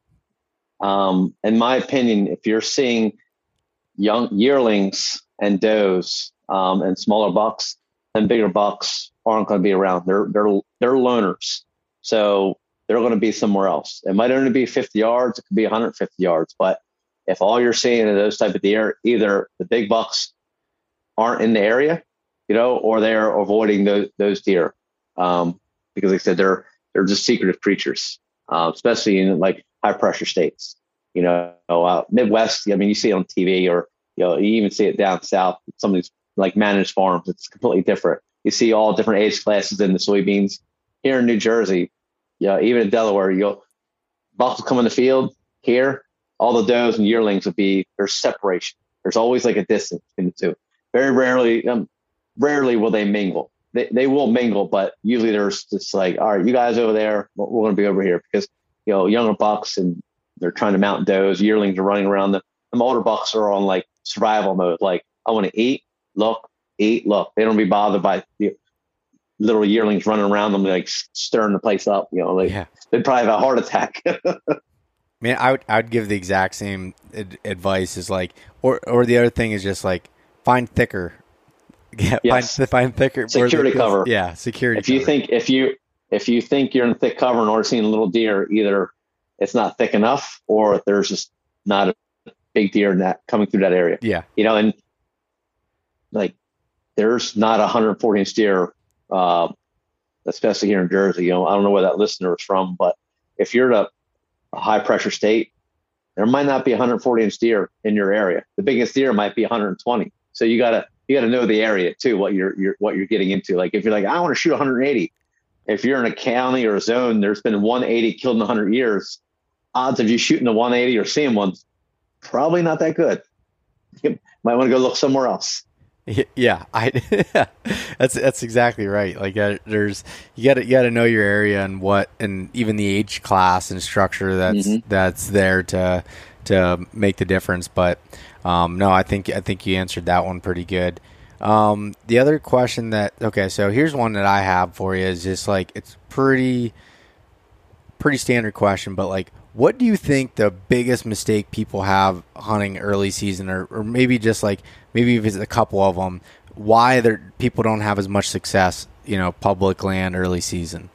Um, in my opinion, if you're seeing young yearlings and does um, and smaller bucks, then bigger bucks aren't going to be around. They're they're they're loners, so they're going to be somewhere else. It might only be fifty yards. It could be one hundred fifty yards. But if all you're seeing are those type of deer, either the big bucks aren't in the area, you know, or they're avoiding those those deer um, because, like I said, they're they're just secretive creatures, uh, especially in like high pressure states, you know, uh, Midwest. I mean, you see it on T V, or you know, you even see it down south. Some of these like managed farms, it's completely different. You see all different age classes in the soybeans. Here in New Jersey, you know, even in Delaware, you'll bucks will come in the field. Here, all the does and yearlings will be there's separation. There's always like a distance between the two. Very rarely, um, rarely will they mingle. They they will mingle, but usually there's just like, all right, you guys over there, we're going to be over here because. You know, younger bucks and they're trying to mount does. Yearlings are running around. The, the older bucks are on like survival mode. Like, I want to eat, look, eat, look. They don't be bothered by the little yearlings running around them, like stirring the place up. You know, like yeah. They'd probably have a heart attack. Man, I would I'd give the exact same ad- advice as like, or or the other thing is just like find thicker. Yeah, yes. find, find thicker security the, cover. Yeah, security. If cover. you think if you. If you think you're in thick cover and are seeing a little deer, either it's not thick enough or there's just not a big deer in that coming through that area. Yeah. You know, and like there's not a one hundred forty inch deer, uh, especially here in Jersey. You know, I don't know where that listener is from, but if you're in a, a high pressure state, there might not be a one hundred forty inch deer in your area. The biggest deer might be one hundred twenty. So you gotta you gotta know the area too, what you're you're what you're getting into. Like if you're like, I want to shoot one hundred eighty. If you're in a county or a zone, there's been one eighty killed in one hundred years. Odds of you shooting a one eighty or seeing one, probably not that good. You might want to go look somewhere else. Yeah, I. that's that's exactly right. Like uh, there's you got to you got to know your area and what and even the age class and structure that's mm-hmm. that's there to to make the difference. But um, no, I think I think you answered that one pretty good. Um, the other question that, okay, so here's one that I have for you is just like, it's pretty, pretty standard question, but like, what do you think the biggest mistake people have hunting early season or, or maybe just like, maybe if it's a couple of them, why they're, people don't have as much success, you know, public land early season?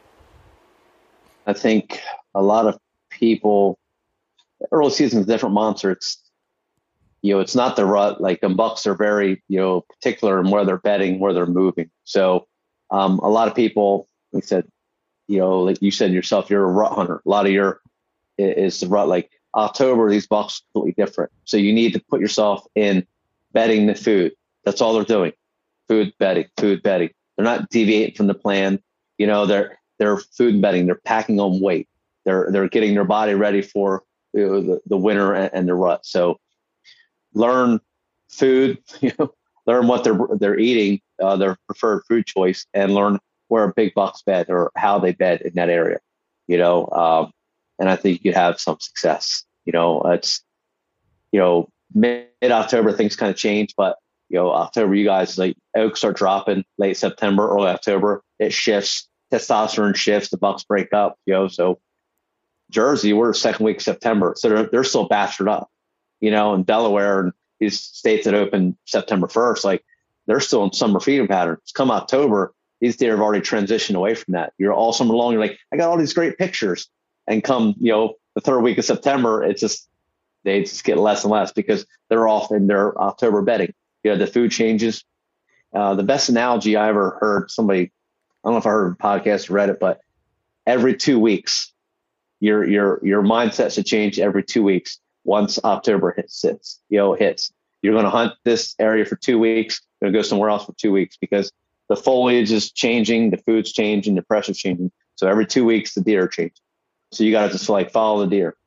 I think a lot of people, early season is a different monster. It's, you know, it's not the rut. Like the bucks are very, you know, particular in where they're bedding, where they're moving. So um, a lot of people, like I said, you know, like you said yourself, you're a rut hunter. A lot of your is the rut. Like October, these bucks are completely different. So you need to put yourself in bedding the food. That's all they're doing. Food bedding, food bedding. They're not deviating from the plan. You know, they're they're food and bedding. They're packing on weight. They're they're getting their body ready for you know, the the winter and, and the rut. So learn food, you know, learn what they're they're eating, uh, their preferred food choice, and learn where big bucks bed or how they bed in that area. You know, um, and I think you could have some success. You know, it's you know mid October things kind of change, but you know October you guys like oaks start dropping late September, early October. It shifts, testosterone shifts, the bucks break up. You know, so Jersey we're second week of September, so they're they're still bastard up. You know, in Delaware and these states that open September first, like they're still in summer feeding patterns. Come October, these deer have already transitioned away from that. You're all summer long. You're like, I got all these great pictures. And come, you know, the third week of September, it's just, they just get less and less because they're off in their October bedding. You know, the food changes. Uh, the best analogy I ever heard somebody, I don't know if I heard a podcast or read it, but every two weeks, your, your, your mindset should change every two weeks. Once October hits, hits, you know, hits, you're going to hunt this area for two weeks. You're going to go somewhere else for two weeks because the foliage is changing, the food's changing, the pressure's changing. So every two weeks, the deer are changing. So you got to just like follow the deer.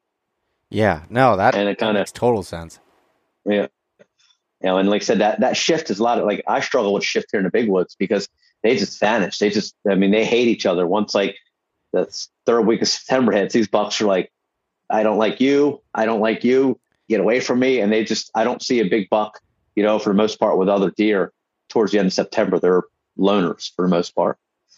Yeah, no, that, and it kind of makes total sense. Yeah. You know, and like I said, that, that shift is a lot of like, I struggle with shift here in the big woods because they just vanish. They just, I mean, they hate each other. Once like the third week of September hits, these bucks are like, I don't like you. I don't like you. Get away from me. And they just, I don't see a big buck, you know, for the most part with other deer towards the end of September. They're loners for the most part.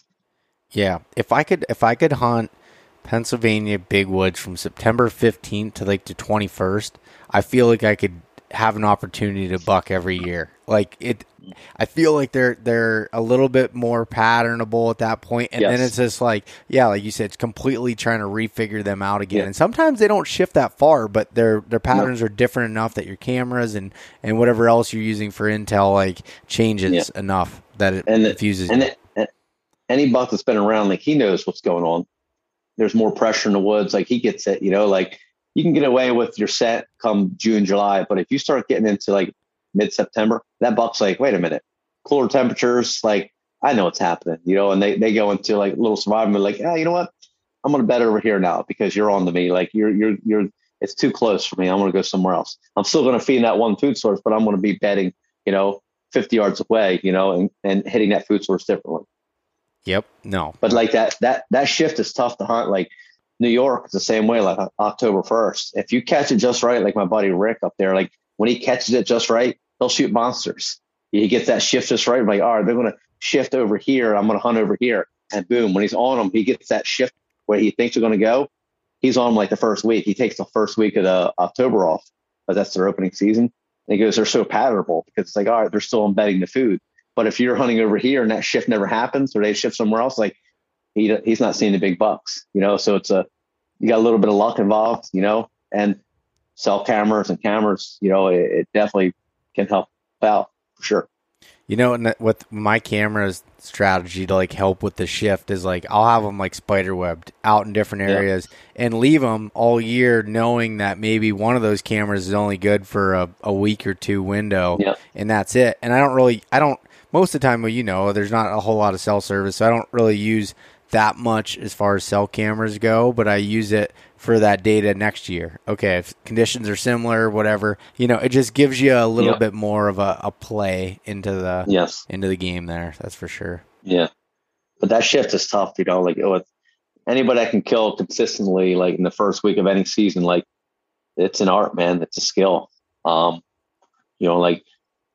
Yeah. If I could, if I could hunt Pennsylvania big woods from September fifteenth to like the twenty-first, I feel like I could have an opportunity to buck every year. Like it, I feel like they're they're a little bit more patternable at that point, and yes. then it's just like, yeah, like you said, it's completely trying to refigure them out again. Yeah. And sometimes they don't shift that far, but their their patterns no. are different enough that your cameras and, and whatever else you're using for intel like changes yeah. enough that it and confuses. The, and, the, and any buck that's been around, like he knows what's going on. There's more pressure in the woods, like he gets it. You know, like you can get away with your set come June, July, but if you start getting into like mid-September, that buck's like, wait a minute, cooler temperatures, like I know what's happening, you know, and they, they go into like little survival mode, like, ah, you know what, I'm going to bet over here now because you're on to me. Like you're, you're, you're, it's too close for me. I'm going to go somewhere else. I'm still going to feed that one food source, but I'm going to be betting, you know, fifty yards away, you know, and, and hitting that food source differently. Yep. No, but like that, that, that shift is tough to hunt. Like New York is the same way, like October first. If you catch it just right, like my buddy Rick up there, like when he catches it just right, he'll shoot monsters. He gets that shift just right. I'm like, all right, they're going to shift over here. I'm going to hunt over here. And boom, when he's on them, he gets that shift where he thinks they're going to go. He's on them like the first week. He takes the first week of the October off, but that's their opening season. And he goes, they're so patternable because it's like, all right, they're still embedding the food. But if you're hunting over here and that shift never happens or they shift somewhere else, like he he's not seeing the big bucks, you know? So it's a, you got a little bit of luck involved, you know, and cell cameras and cameras, you know, it, it definitely can help out for sure. You know, and with my camera's strategy to like help with the shift is like, I'll have them like spider webbed out in different areas yeah. and leave them all year knowing that maybe one of those cameras is only good for a, a week or two window yeah. and that's it. And I don't really, I don't, most of the time, well, you know, there's not a whole lot of cell service, so I don't really use that much as far as cell cameras go, but I use it for that data next year. Okay, if conditions are similar, whatever, you know, it just gives you a little yeah. bit more of a, a play into the yes. into the game there. That's for sure. Yeah, but that shift is tough, you know. Like with anybody that can kill consistently, like in the first week of any season, like it's an art, man. It's a skill. Um, you know, like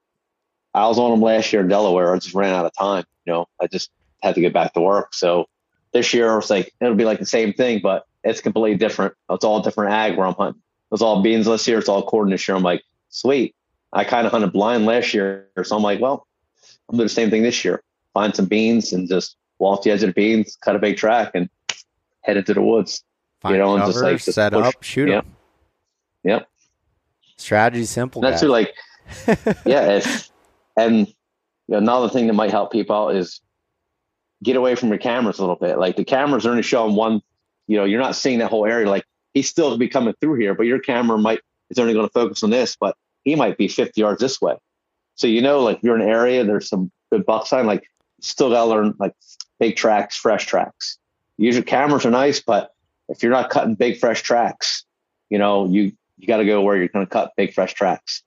I was on them last year in Delaware. I just ran out of time. You know, I just had to get back to work. So this year, it's like it'll be like the same thing, but it's completely different. It's all different ag where I'm hunting. It's all beans this year. It's all corn this year. I'm like, sweet. I kind of hunted blind last year, so I'm like, well, I'm doing the same thing this year. Find some beans and just walk the edge of the beans, cut a big track, and head into the woods. Find you know, cover, and just like just set push. up, shoot yep. them. Yep. Strategy simple. And that's too, like, yeah. If, and you know, another thing that might help people out is get away from your cameras a little bit. Like the cameras are only showing one, you know, you're not seeing that whole area. Like he's still be coming through here, but your camera might, is only going to focus on this, but he might be fifty yards this way. So, you know, like if you're in an area, there's some good buck sign, like still got to learn like big tracks, fresh tracks. Use your cameras are nice, but if you're not cutting big, fresh tracks, you know, you, you got to go where you're going to cut big, fresh tracks.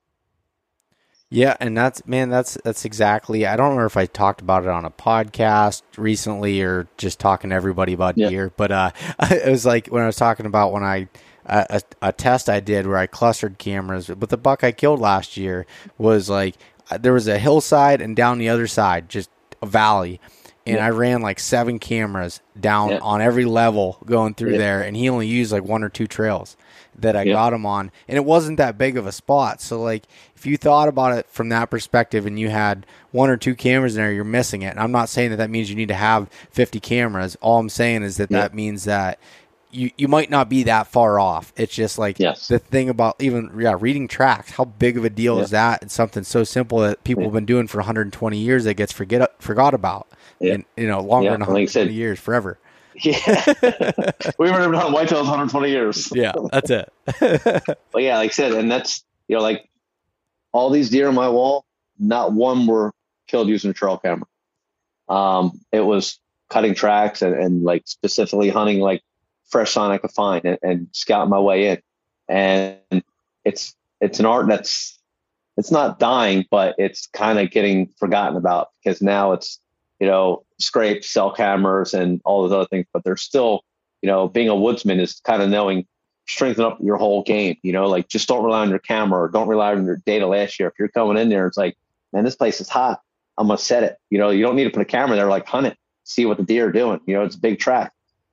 Yeah, and that's, man, that's that's exactly, I don't remember if I talked about it on a podcast recently or just talking to everybody about yeah. deer, but uh, it was like when I was talking about when I, uh, a, a test I did where I clustered cameras, but the buck I killed last year was like, there was a hillside and down the other side, just a valley, and yeah. I ran like seven cameras down yeah. on every level going through yeah. there, and he only used like one or two trails that I yeah. got him on, and it wasn't that big of a spot. So like, if you thought about it from that perspective and you had one or two cameras in there, you're missing it. And I'm not saying that that means you need to have fifty cameras. All I'm saying is that yeah. that means that you, you might not be that far off. It's just like yes. the thing about even yeah reading tracks. How big of a deal yeah. is that? It's something so simple that people yeah. have been doing for one hundred twenty years that gets forget forgot about. Yeah. And, you know, longer yeah. than one hundred twenty like years, forever. Yeah. We were on whitetails one hundred twenty years. Yeah, that's it. But yeah, like I said, and that's, you know, like all these deer on my wall, not one were killed using a trail camera. Um, it was cutting tracks and, and like specifically hunting like fresh sign I could find and, and scouting my way in. And it's, it's an art that's, it's not dying, but it's kind of getting forgotten about because now it's, you know, scrapes, cell cameras and all those other things, but there's still, you know, being a woodsman is kind of knowing, strengthen up your whole game, you know, like just don't rely on your camera or don't rely on your data last year. If you're coming in there, it's like, man, this place is hot. I'm going to set it. You know, you don't need to put a camera there, like hunt it, see what the deer are doing. You know, it's a big track.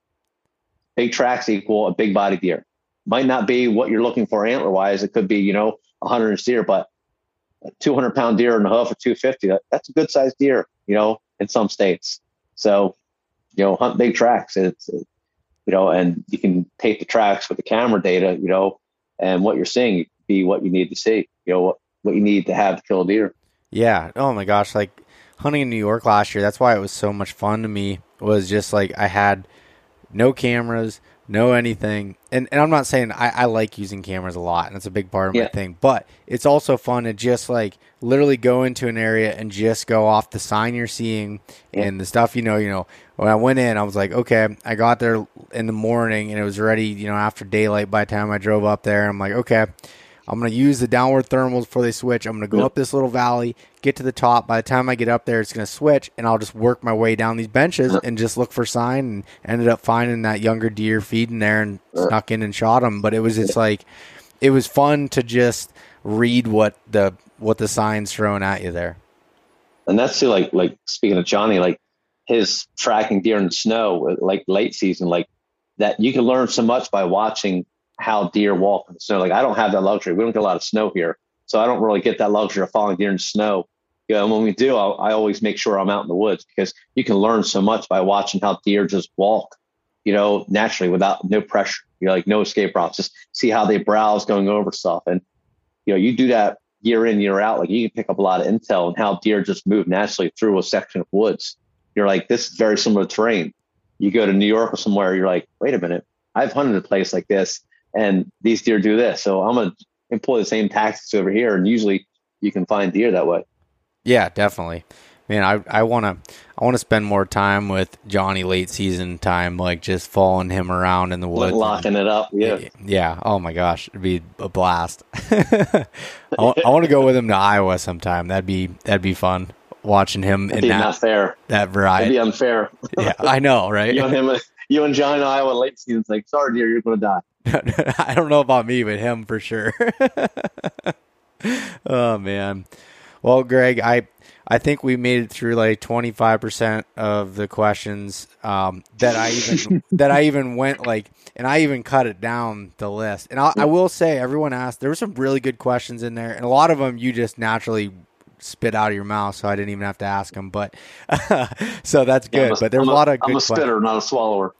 Big tracks equal a big body deer. Might not be what you're looking for antler wise. It could be, you know, a hundred inch deer, but a two hundred pound deer in the hoof or two fifty, that, that's a good sized deer, you know, in some states. So, you know, hunt big tracks. It's, it, you know, and you can take the tracks with the camera data, you know, and what you're seeing be what you need to see, you know, what, what you need to have to kill a deer. Yeah. Oh my gosh. Like hunting in New York last year, that's why it was so much fun to me, was just like I had no cameras, no anything. And, and I'm not saying I, I like using cameras a lot, and it's a big part of yeah. my thing, but it's also fun to just like literally go into an area and just go off the sign you're seeing yeah. and the stuff, you know, you know, when I went in, I was like, okay, I got there in the morning and it was already, you know, after daylight by the time I drove up there. I'm like, okay, I'm going to use the downward thermals before they switch. I'm going to go yeah. up this little valley, get to the top. By the time I get up there, it's going to switch, and I'll just work my way down these benches yeah. and just look for sign, and ended up finding that younger deer feeding there and yeah. snuck in and shot him. But it was just yeah. like, it was fun to just read what the what the sign's throwing at you there. And that's too, like, like speaking of Johnny, like his tracking deer in the snow, like late season, like that you can learn so much by watching how deer walk in the snow. Like I don't have that luxury. We don't get a lot of snow here, so I don't really get that luxury of following deer in the snow. You know, and when we do, I'll, I always make sure I'm out in the woods, because you can learn so much by watching how deer just walk, you know, naturally without no pressure, you know, like no escape routes. Just see how they browse going over stuff. And, you know, you do that year in, year out, like you can pick up a lot of intel on how deer just move naturally through a section of woods. You're like, this is very similar terrain. You go to New York or somewhere, you're like, wait a minute, I've hunted a place like this, and these deer do this. So I'm going to employ the same tactics over here. And usually you can find deer that way. Yeah, definitely. Man, I I want to I want to spend more time with Johnny late season time, like just following him around in the woods. Locking and, it up. Yeah. Yeah. Oh my gosh. It'd be a blast. I, I want to go with him to Iowa sometime. That'd be, that'd be fun. Watching him That'd in be that, not fair. that variety. That'd be unfair. Yeah, I know, right? you and him, you and John in Iowa late season, it's like, sorry, dear, you're going to die. I don't know about me, but him for sure. Oh man. Well, Greg, I I think we made it through like twenty-five percent of the questions um, that I even that I even went like, and I even cut it down the list. And I, I will say, everyone asked. There were some really good questions in there, and a lot of them you just naturally spit out of your mouth, so I didn't even have to ask them. But so that's good. Yeah, a, but there's a lot of good I'm a spitter, questions. Not a swallower.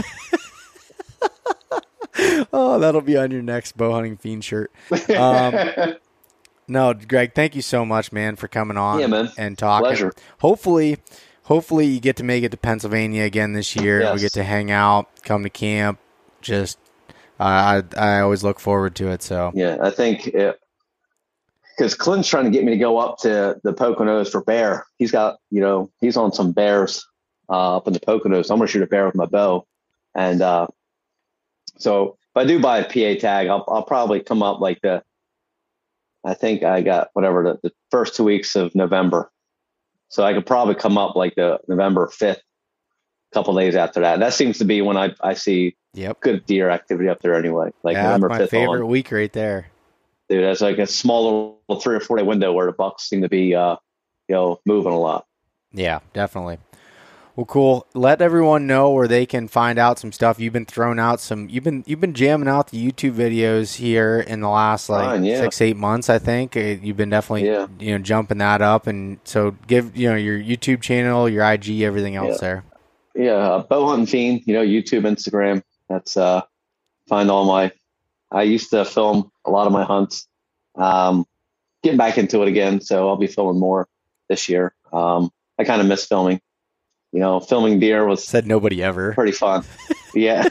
Oh, that'll be on your next bow hunting fiend shirt. Um, no, Greg, thank you so much, man, for coming on yeah, man. and talking. Pleasure. Hopefully, hopefully you get to make it to Pennsylvania again this year. Yes. We get to hang out, come to camp. Just, uh, I I always look forward to it. So yeah, I think because Clint's trying to get me to go up to the Poconos for bear. He's got, you know, he's on some bears uh, up in the Poconos. I'm gonna shoot a bear with my bow, and uh, so if I do buy a P A tag, I'll I'll probably come up like the. I think I got whatever the, the first two weeks of November. So I could probably come up like the November fifth, a couple days after that. And that seems to be when I, I see yep. good deer activity up there anyway. Like yeah, November that's my fifth favorite on. week right there. Dude, that's like a small little three or four day window where the bucks seem to be, uh, you know, moving a lot. Yeah, definitely. Well, cool. Let everyone know where they can find out some stuff. You've been throwing out some. You've been you've been jamming out the YouTube videos here in the last like Fine, yeah. six eight months. I think you've been definitely yeah. you know jumping that up. And so give you know your YouTube channel, your I G, everything else yeah. there. Yeah, uh, Bow Hunting Fiend. You know, YouTube, Instagram. That's uh, find all my. I used to film a lot of my hunts. Um, getting back into it again, so I'll be filming more this year. Um, I kind of miss filming. You know, filming deer was said nobody ever. Pretty fun. Yeah.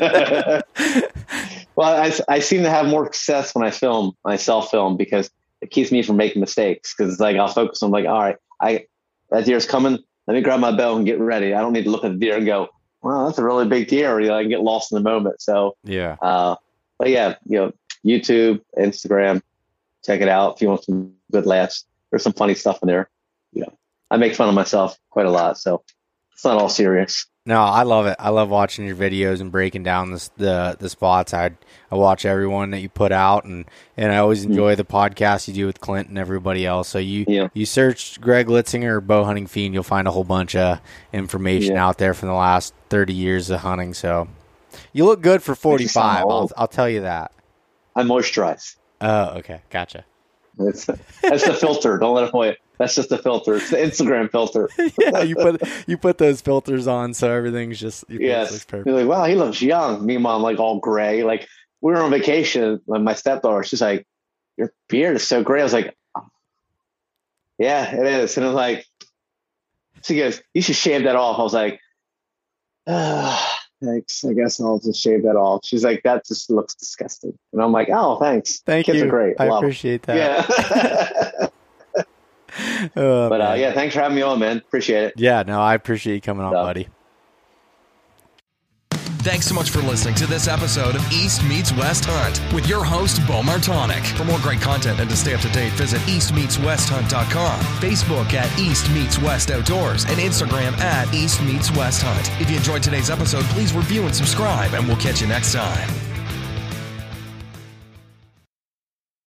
Well, I, I seem to have more success when I film, I self film, because it keeps me from making mistakes. Because it's like I'll focus on like, all right, I that deer's coming. Let me grab my bow and get ready. I don't need to look at the deer and go, wow, that's a really big deer. Or, you know, I can get lost in the moment. So yeah. Uh, but yeah, you know, YouTube, Instagram, check it out if you want some good laughs. There's some funny stuff in there. You know, I make fun of myself quite a lot, so it's not all serious. No, I love it. I love watching your videos and breaking down the the, the spots. I I watch everyone that you put out, and, and I always enjoy mm. the podcast you do with Clint and everybody else. So you yeah. you search Greg Litzinger or Bow Hunting Fiend, you'll find a whole bunch of information yeah. out there from the last thirty years of hunting. So you look good for forty-five. I'll, I'll tell you that. I moisturize. Oh, okay, gotcha. It's, that's the filter. Don't let it fool you. That's just the filter. It's the Instagram filter. Yeah, you put you put those filters on, so everything's just yes. looks perfect. You're like, wow, he looks young. Meanwhile, I'm like all gray. Like we were on vacation. Like my stepdaughter, she's like, "Your beard is so gray." I was like, oh. "Yeah, it is." And I'm like, she goes, "You should shave that off." I was like, ah, "Thanks. I guess I'll just shave that off." She's like, "That just looks disgusting." And I'm like, "Oh, thanks. Thank Kids you. are great. I, I love appreciate them. that. Yeah." Oh, but uh, yeah, thanks for having me on, man. Appreciate it. Yeah, no, I appreciate you coming on, so. buddy. Thanks so much for listening to this episode of East Meets West Hunt with your host, Bo Martonic. For more great content and to stay up to date, visit east meets west hunt dot com, Facebook at East Meets West Outdoors, and Instagram at East Meets West Hunt. If you enjoyed today's episode, please review and subscribe, and we'll catch you next time.